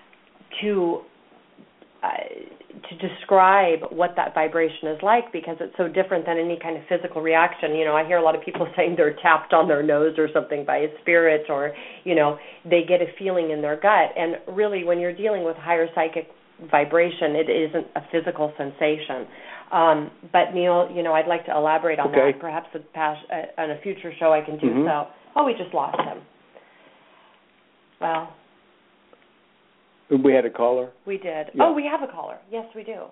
Speaker 2: describe what that vibration is like, because it's so different than any kind of physical reaction. I hear a lot of people saying they're tapped on their nose or something by a spirit, or, they get a feeling in their gut. And really, when you're dealing with higher psychic vibration, it isn't a physical sensation. But, Neil, I'd like to elaborate on that. Perhaps on a future show I can do so. Oh, we just lost him. Well...
Speaker 3: We had a caller?
Speaker 2: We did.
Speaker 3: Yeah.
Speaker 2: Oh, we have a caller. Yes, we do.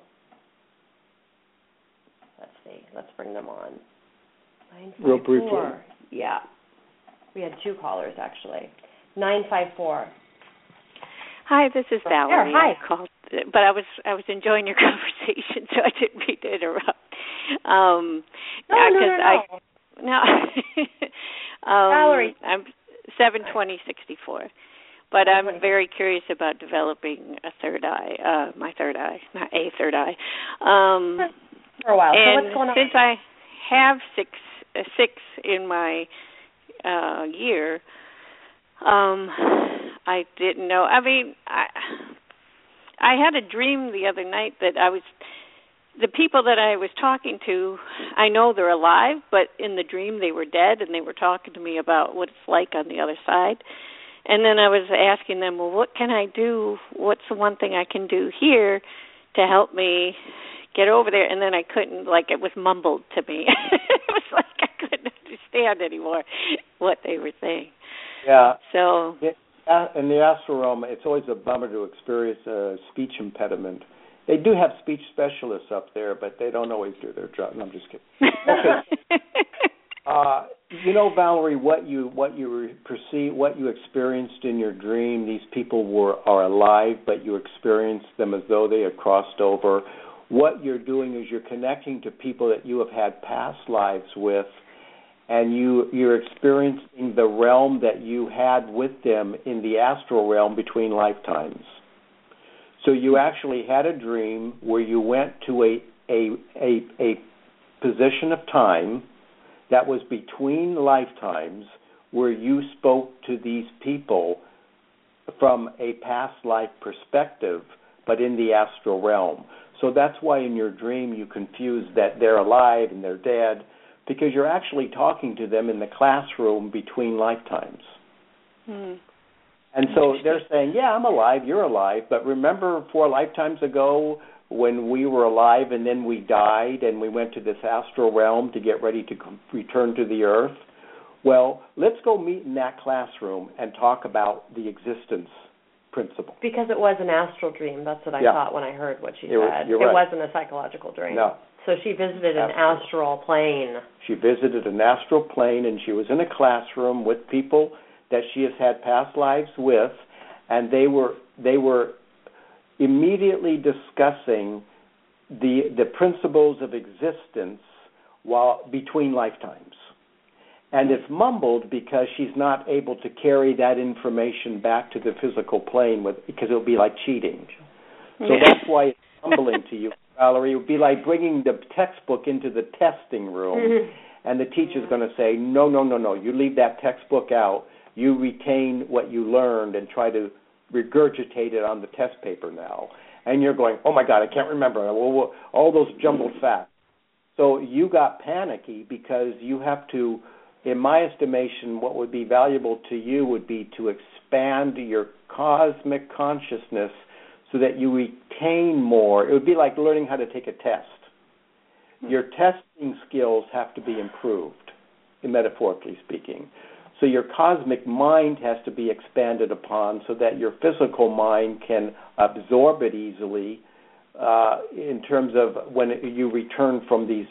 Speaker 2: Let's see. Let's bring them on. 954.
Speaker 3: Real briefly.
Speaker 2: Yeah. We had two callers, actually. 954.
Speaker 7: Hi, this is Valerie.
Speaker 2: Hi.
Speaker 7: I called, but I was enjoying your conversation, so I didn't mean to interrupt. No.
Speaker 2: Valerie.
Speaker 7: I'm 72064. But I'm very curious about developing a third eye, my third eye, not a third eye.
Speaker 2: For a while.
Speaker 7: And
Speaker 2: so what's going on?
Speaker 7: Since I have six in my year, I didn't know. I mean, I had a dream the other night that the people that I was talking to, I know they're alive, but in the dream they were dead, and they were talking to me about what it's like on the other side. And then I was asking them, well, what can I do? What's the one thing I can do here to help me get over there? And then I couldn't, it was mumbled to me. It was like I couldn't understand anymore what they were saying.
Speaker 3: Yeah.
Speaker 7: So
Speaker 3: in the astral realm, it's always a bummer to experience a speech impediment. They do have speech specialists up there, but they don't always do their job. No, I'm just kidding. Okay. Valerie, what you perceive, what you experienced in your dream, these people are alive, but you experienced them as though they had crossed over. What you're doing is you're connecting to people that you have had past lives with, and you're experiencing the realm that you had with them in the astral realm between lifetimes. So you actually had a dream where you went to a position of time that was between lifetimes, where you spoke to these people from a past life perspective, but in the astral realm. So that's why in your dream you confuse that they're alive and they're dead, because you're actually talking to them in the classroom between lifetimes. And so they're saying, yeah, I'm alive, you're alive, but remember 4 lifetimes ago when we were alive and then we died and we went to this astral realm to get ready to return to the earth? Well, let's go meet in that classroom and talk about the existence principle.
Speaker 2: Because it was an astral dream. That's what I thought when I heard what she said.
Speaker 3: You're right.
Speaker 2: It wasn't a psychological dream.
Speaker 3: No.
Speaker 2: So she visited an astral plane.
Speaker 3: She visited an astral plane, and she was in a classroom with people that she has had past lives with, and they were immediately discussing the principles of existence while between lifetimes. And it's mumbled because she's not able to carry that information back to the physical plane because it would be like cheating. So that's why it's mumbling to you, Valerie. It would be like bringing the textbook into the testing room, and the teacher's going to say, no, you leave that textbook out. You retain what you learned and try to regurgitate it on the test paper now. And you're going, oh, my God, I can't remember. All those jumbled facts. So you got panicky because you have to, in my estimation, what would be valuable to you would be to expand your cosmic consciousness so that you retain more. It would be like learning how to take a test. Your testing skills have to be improved, metaphorically speaking. So your cosmic mind has to be expanded upon so that your physical mind can absorb it easily in terms of when you return from these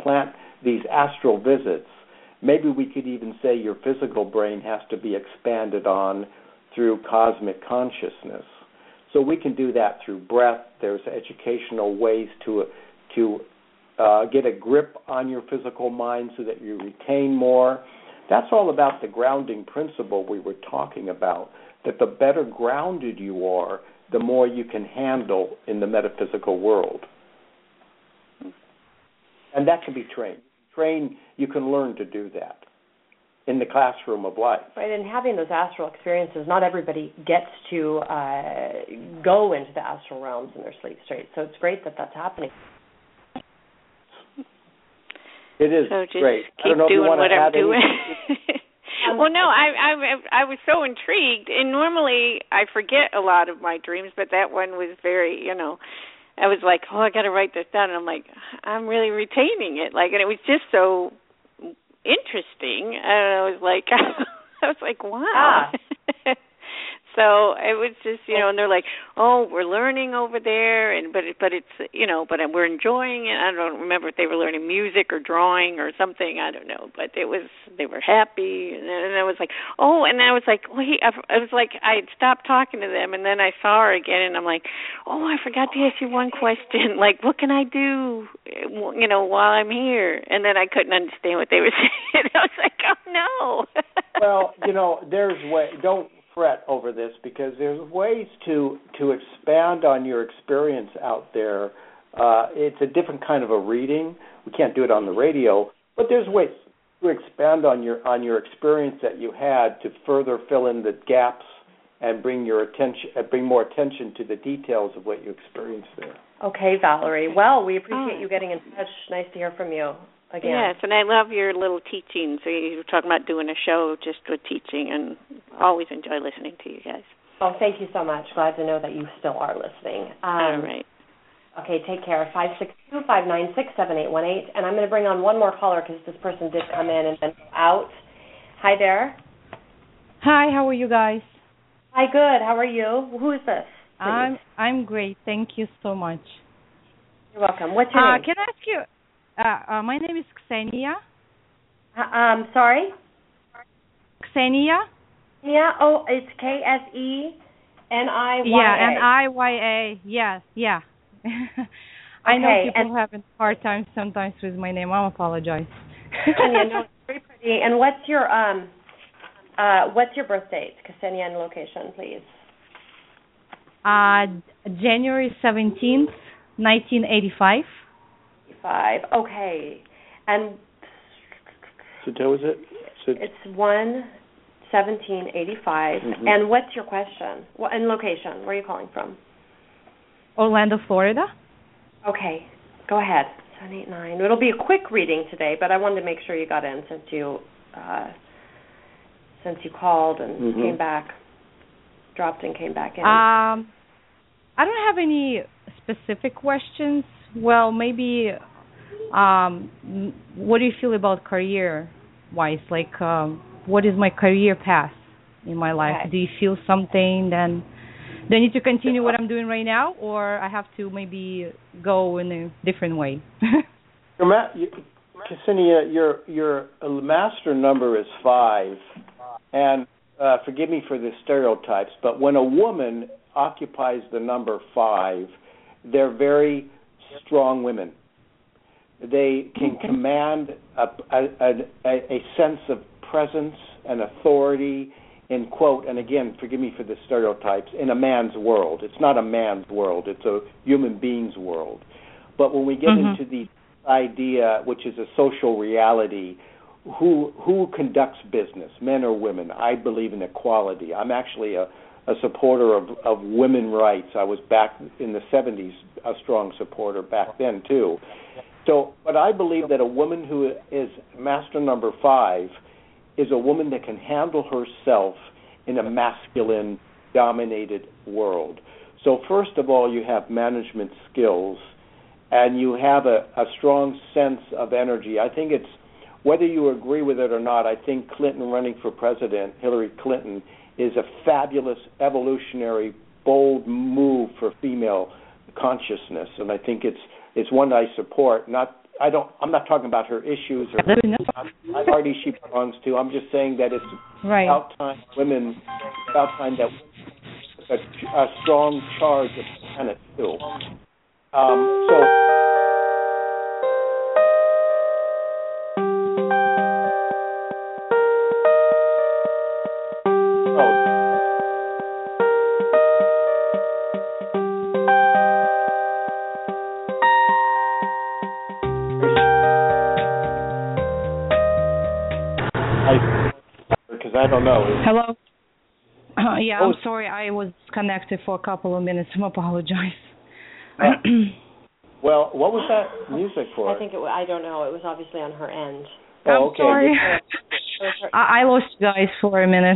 Speaker 3: astral visits. Maybe we could even say your physical brain has to be expanded on through cosmic consciousness. So we can do that through breath. There's educational ways to get a grip on your physical mind so that you retain more. That's all about the grounding principle we were talking about, that the better grounded you are, the more you can handle in the metaphysical world. And that can be trained. You can learn to do that in the classroom of life.
Speaker 2: Right, and having those astral experiences, not everybody gets to go into the astral realms in their sleep state. So it's great that that's happening.
Speaker 3: It is
Speaker 7: so just
Speaker 3: great.
Speaker 7: Keep doing what I'm doing. Well, no, I was so intrigued, and normally I forget a lot of my dreams, but that one was very, I was like, oh, I got to write this down, and I'm like, I'm really retaining it, and it was just so interesting. And I was like, wow. So it was just, and they're like, oh, we're learning over there, but it's, but we're enjoying it. I don't remember if they were learning music or drawing or something. I don't know, but they were happy, and I was like, oh, and I was like, wait, I was like, I had stopped talking to them, and then I saw her again, and I'm like, oh, I forgot to ask you one question, like, what can I do, while I'm here? And then I couldn't understand what they were saying. I was like, oh no.
Speaker 3: Well, don't fret over this, because there's ways to expand on your experience out there. It's a different kind of a reading. We can't do it on the radio, but there's ways to expand on your experience that you had to further fill in the gaps and bring more attention to the details of what you experienced there.
Speaker 2: Okay, Valerie. Well, we appreciate you getting in touch. Nice to hear from you again.
Speaker 7: Yes, and I love your little teachings. So you were talking about doing a show just with teaching, and always enjoy listening to you guys.
Speaker 2: Oh, thank you so much. Glad to know that you still are listening.
Speaker 7: All right.
Speaker 2: Okay, take care. 562-596-7818. And I'm going to bring on one more caller because this person did come in and then go out. Hi there.
Speaker 8: Hi, how are you guys?
Speaker 2: Hi, good. How are you? Who is this? Please?
Speaker 8: I'm great. Thank you so much.
Speaker 2: You're welcome. What's your name?
Speaker 8: Can I ask you? My name is Ksenia.
Speaker 2: Sorry?
Speaker 8: Ksenia.
Speaker 2: Yeah. Oh, it's Ksenia.
Speaker 8: Yeah, Niya. Yes, yeah. I know people have a hard time sometimes with my name. I apologize.
Speaker 2: No, it's very pretty. And what's your birth date, Ksenia, and location, please?
Speaker 8: January 17th, 1985.
Speaker 2: Okay. And
Speaker 3: so that was it?
Speaker 2: It's 1/17/85. Mm-hmm. And what's your question? And location? Where are you calling from?
Speaker 8: Orlando, Florida.
Speaker 2: Okay. Go ahead. 789. It'll be a quick reading today, but I wanted to make sure you got in since you called and came back, dropped and came back in.
Speaker 8: I don't have any specific questions. Well, maybe what do you feel about career-wise? Like, what is my career path in my life? Okay. Do you feel something then? Do I need to continue what I'm doing right now, or I have to maybe go in a different way?
Speaker 3: Ksenia, your master number is 5, and forgive me for the stereotypes, but when a woman occupies the number 5, they're very strong women. They can command a sense of presence and authority in, quote, and again, forgive me for the stereotypes, in a man's world. It's not a man's world. It's a human being's world. But when we get into the idea, which is a social reality, who conducts business, men or women? I believe in equality. I'm actually a supporter of women's rights. I was back in the 70s a strong supporter back then, too. So, but I believe that a woman who is master number 5 is a woman that can handle herself in a masculine-dominated world. So first of all, you have management skills, and you have a strong sense of energy. I think it's, whether you agree with it or not, I think Clinton running for president, Hillary Clinton, is a fabulous, evolutionary, bold move for female consciousness, and I think it's one I support. I'm not talking about her issues or what party she belongs to. I'm just saying that it's about time that a strong charge of the Senate too. I don't know.
Speaker 8: Hello? I'm sorry. I was disconnected for a couple of minutes. I apologize.
Speaker 3: Well, what was that music for?
Speaker 2: I think I don't know. It was obviously on her end.
Speaker 8: I'm sorry. I lost you guys for a minute.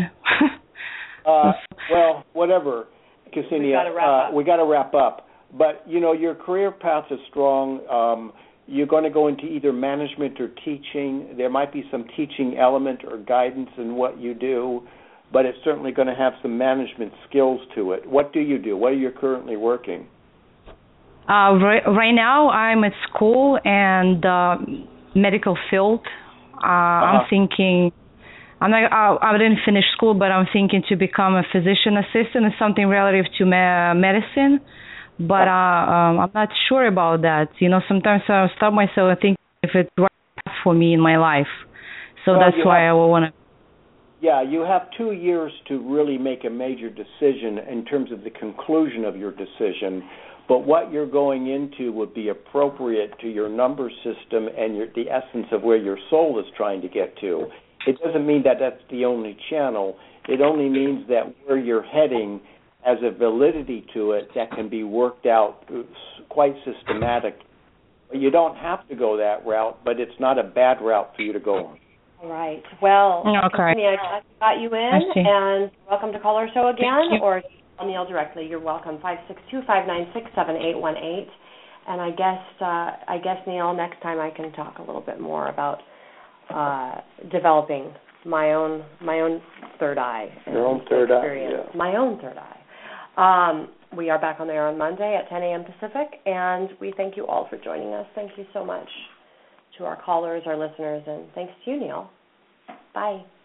Speaker 3: Well, whatever, Ksenia. We got to wrap up. But, your career path is strong. You're going to go into either management or teaching. There might be some teaching element or guidance in what you do, but it's certainly going to have some management skills to it. What do you do? What are you currently working?
Speaker 8: Right now, I'm at school and medical field. I'm thinking, I didn't finish school, but I'm thinking to become a physician assistant or something relative to medicine. But I'm not sure about that. Sometimes I stop myself and think if it's right for me in my life. So that's why I want to.
Speaker 3: Yeah, you have 2 years to really make a major decision in terms of the conclusion of your decision. But what you're going into would be appropriate to your number system and the essence of where your soul is trying to get to. It doesn't mean that that's the only channel. It only means that where you're heading has a validity to it that can be worked out quite systematic. You don't have to go that route, but it's not a bad route for you to go on.
Speaker 2: All right. Well, I got you in, and welcome to call our show again, or call Neil directly. You're welcome. 562-596-7818. And I guess Neil, next time I can talk a little bit more about developing my own third eye.
Speaker 3: Your own third eye. Yeah.
Speaker 2: My own third eye. We are back on the air on Monday at 10 a.m. Pacific, and we thank you all for joining us. Thank you so much to our callers, our listeners, and thanks to you, Neil. Bye.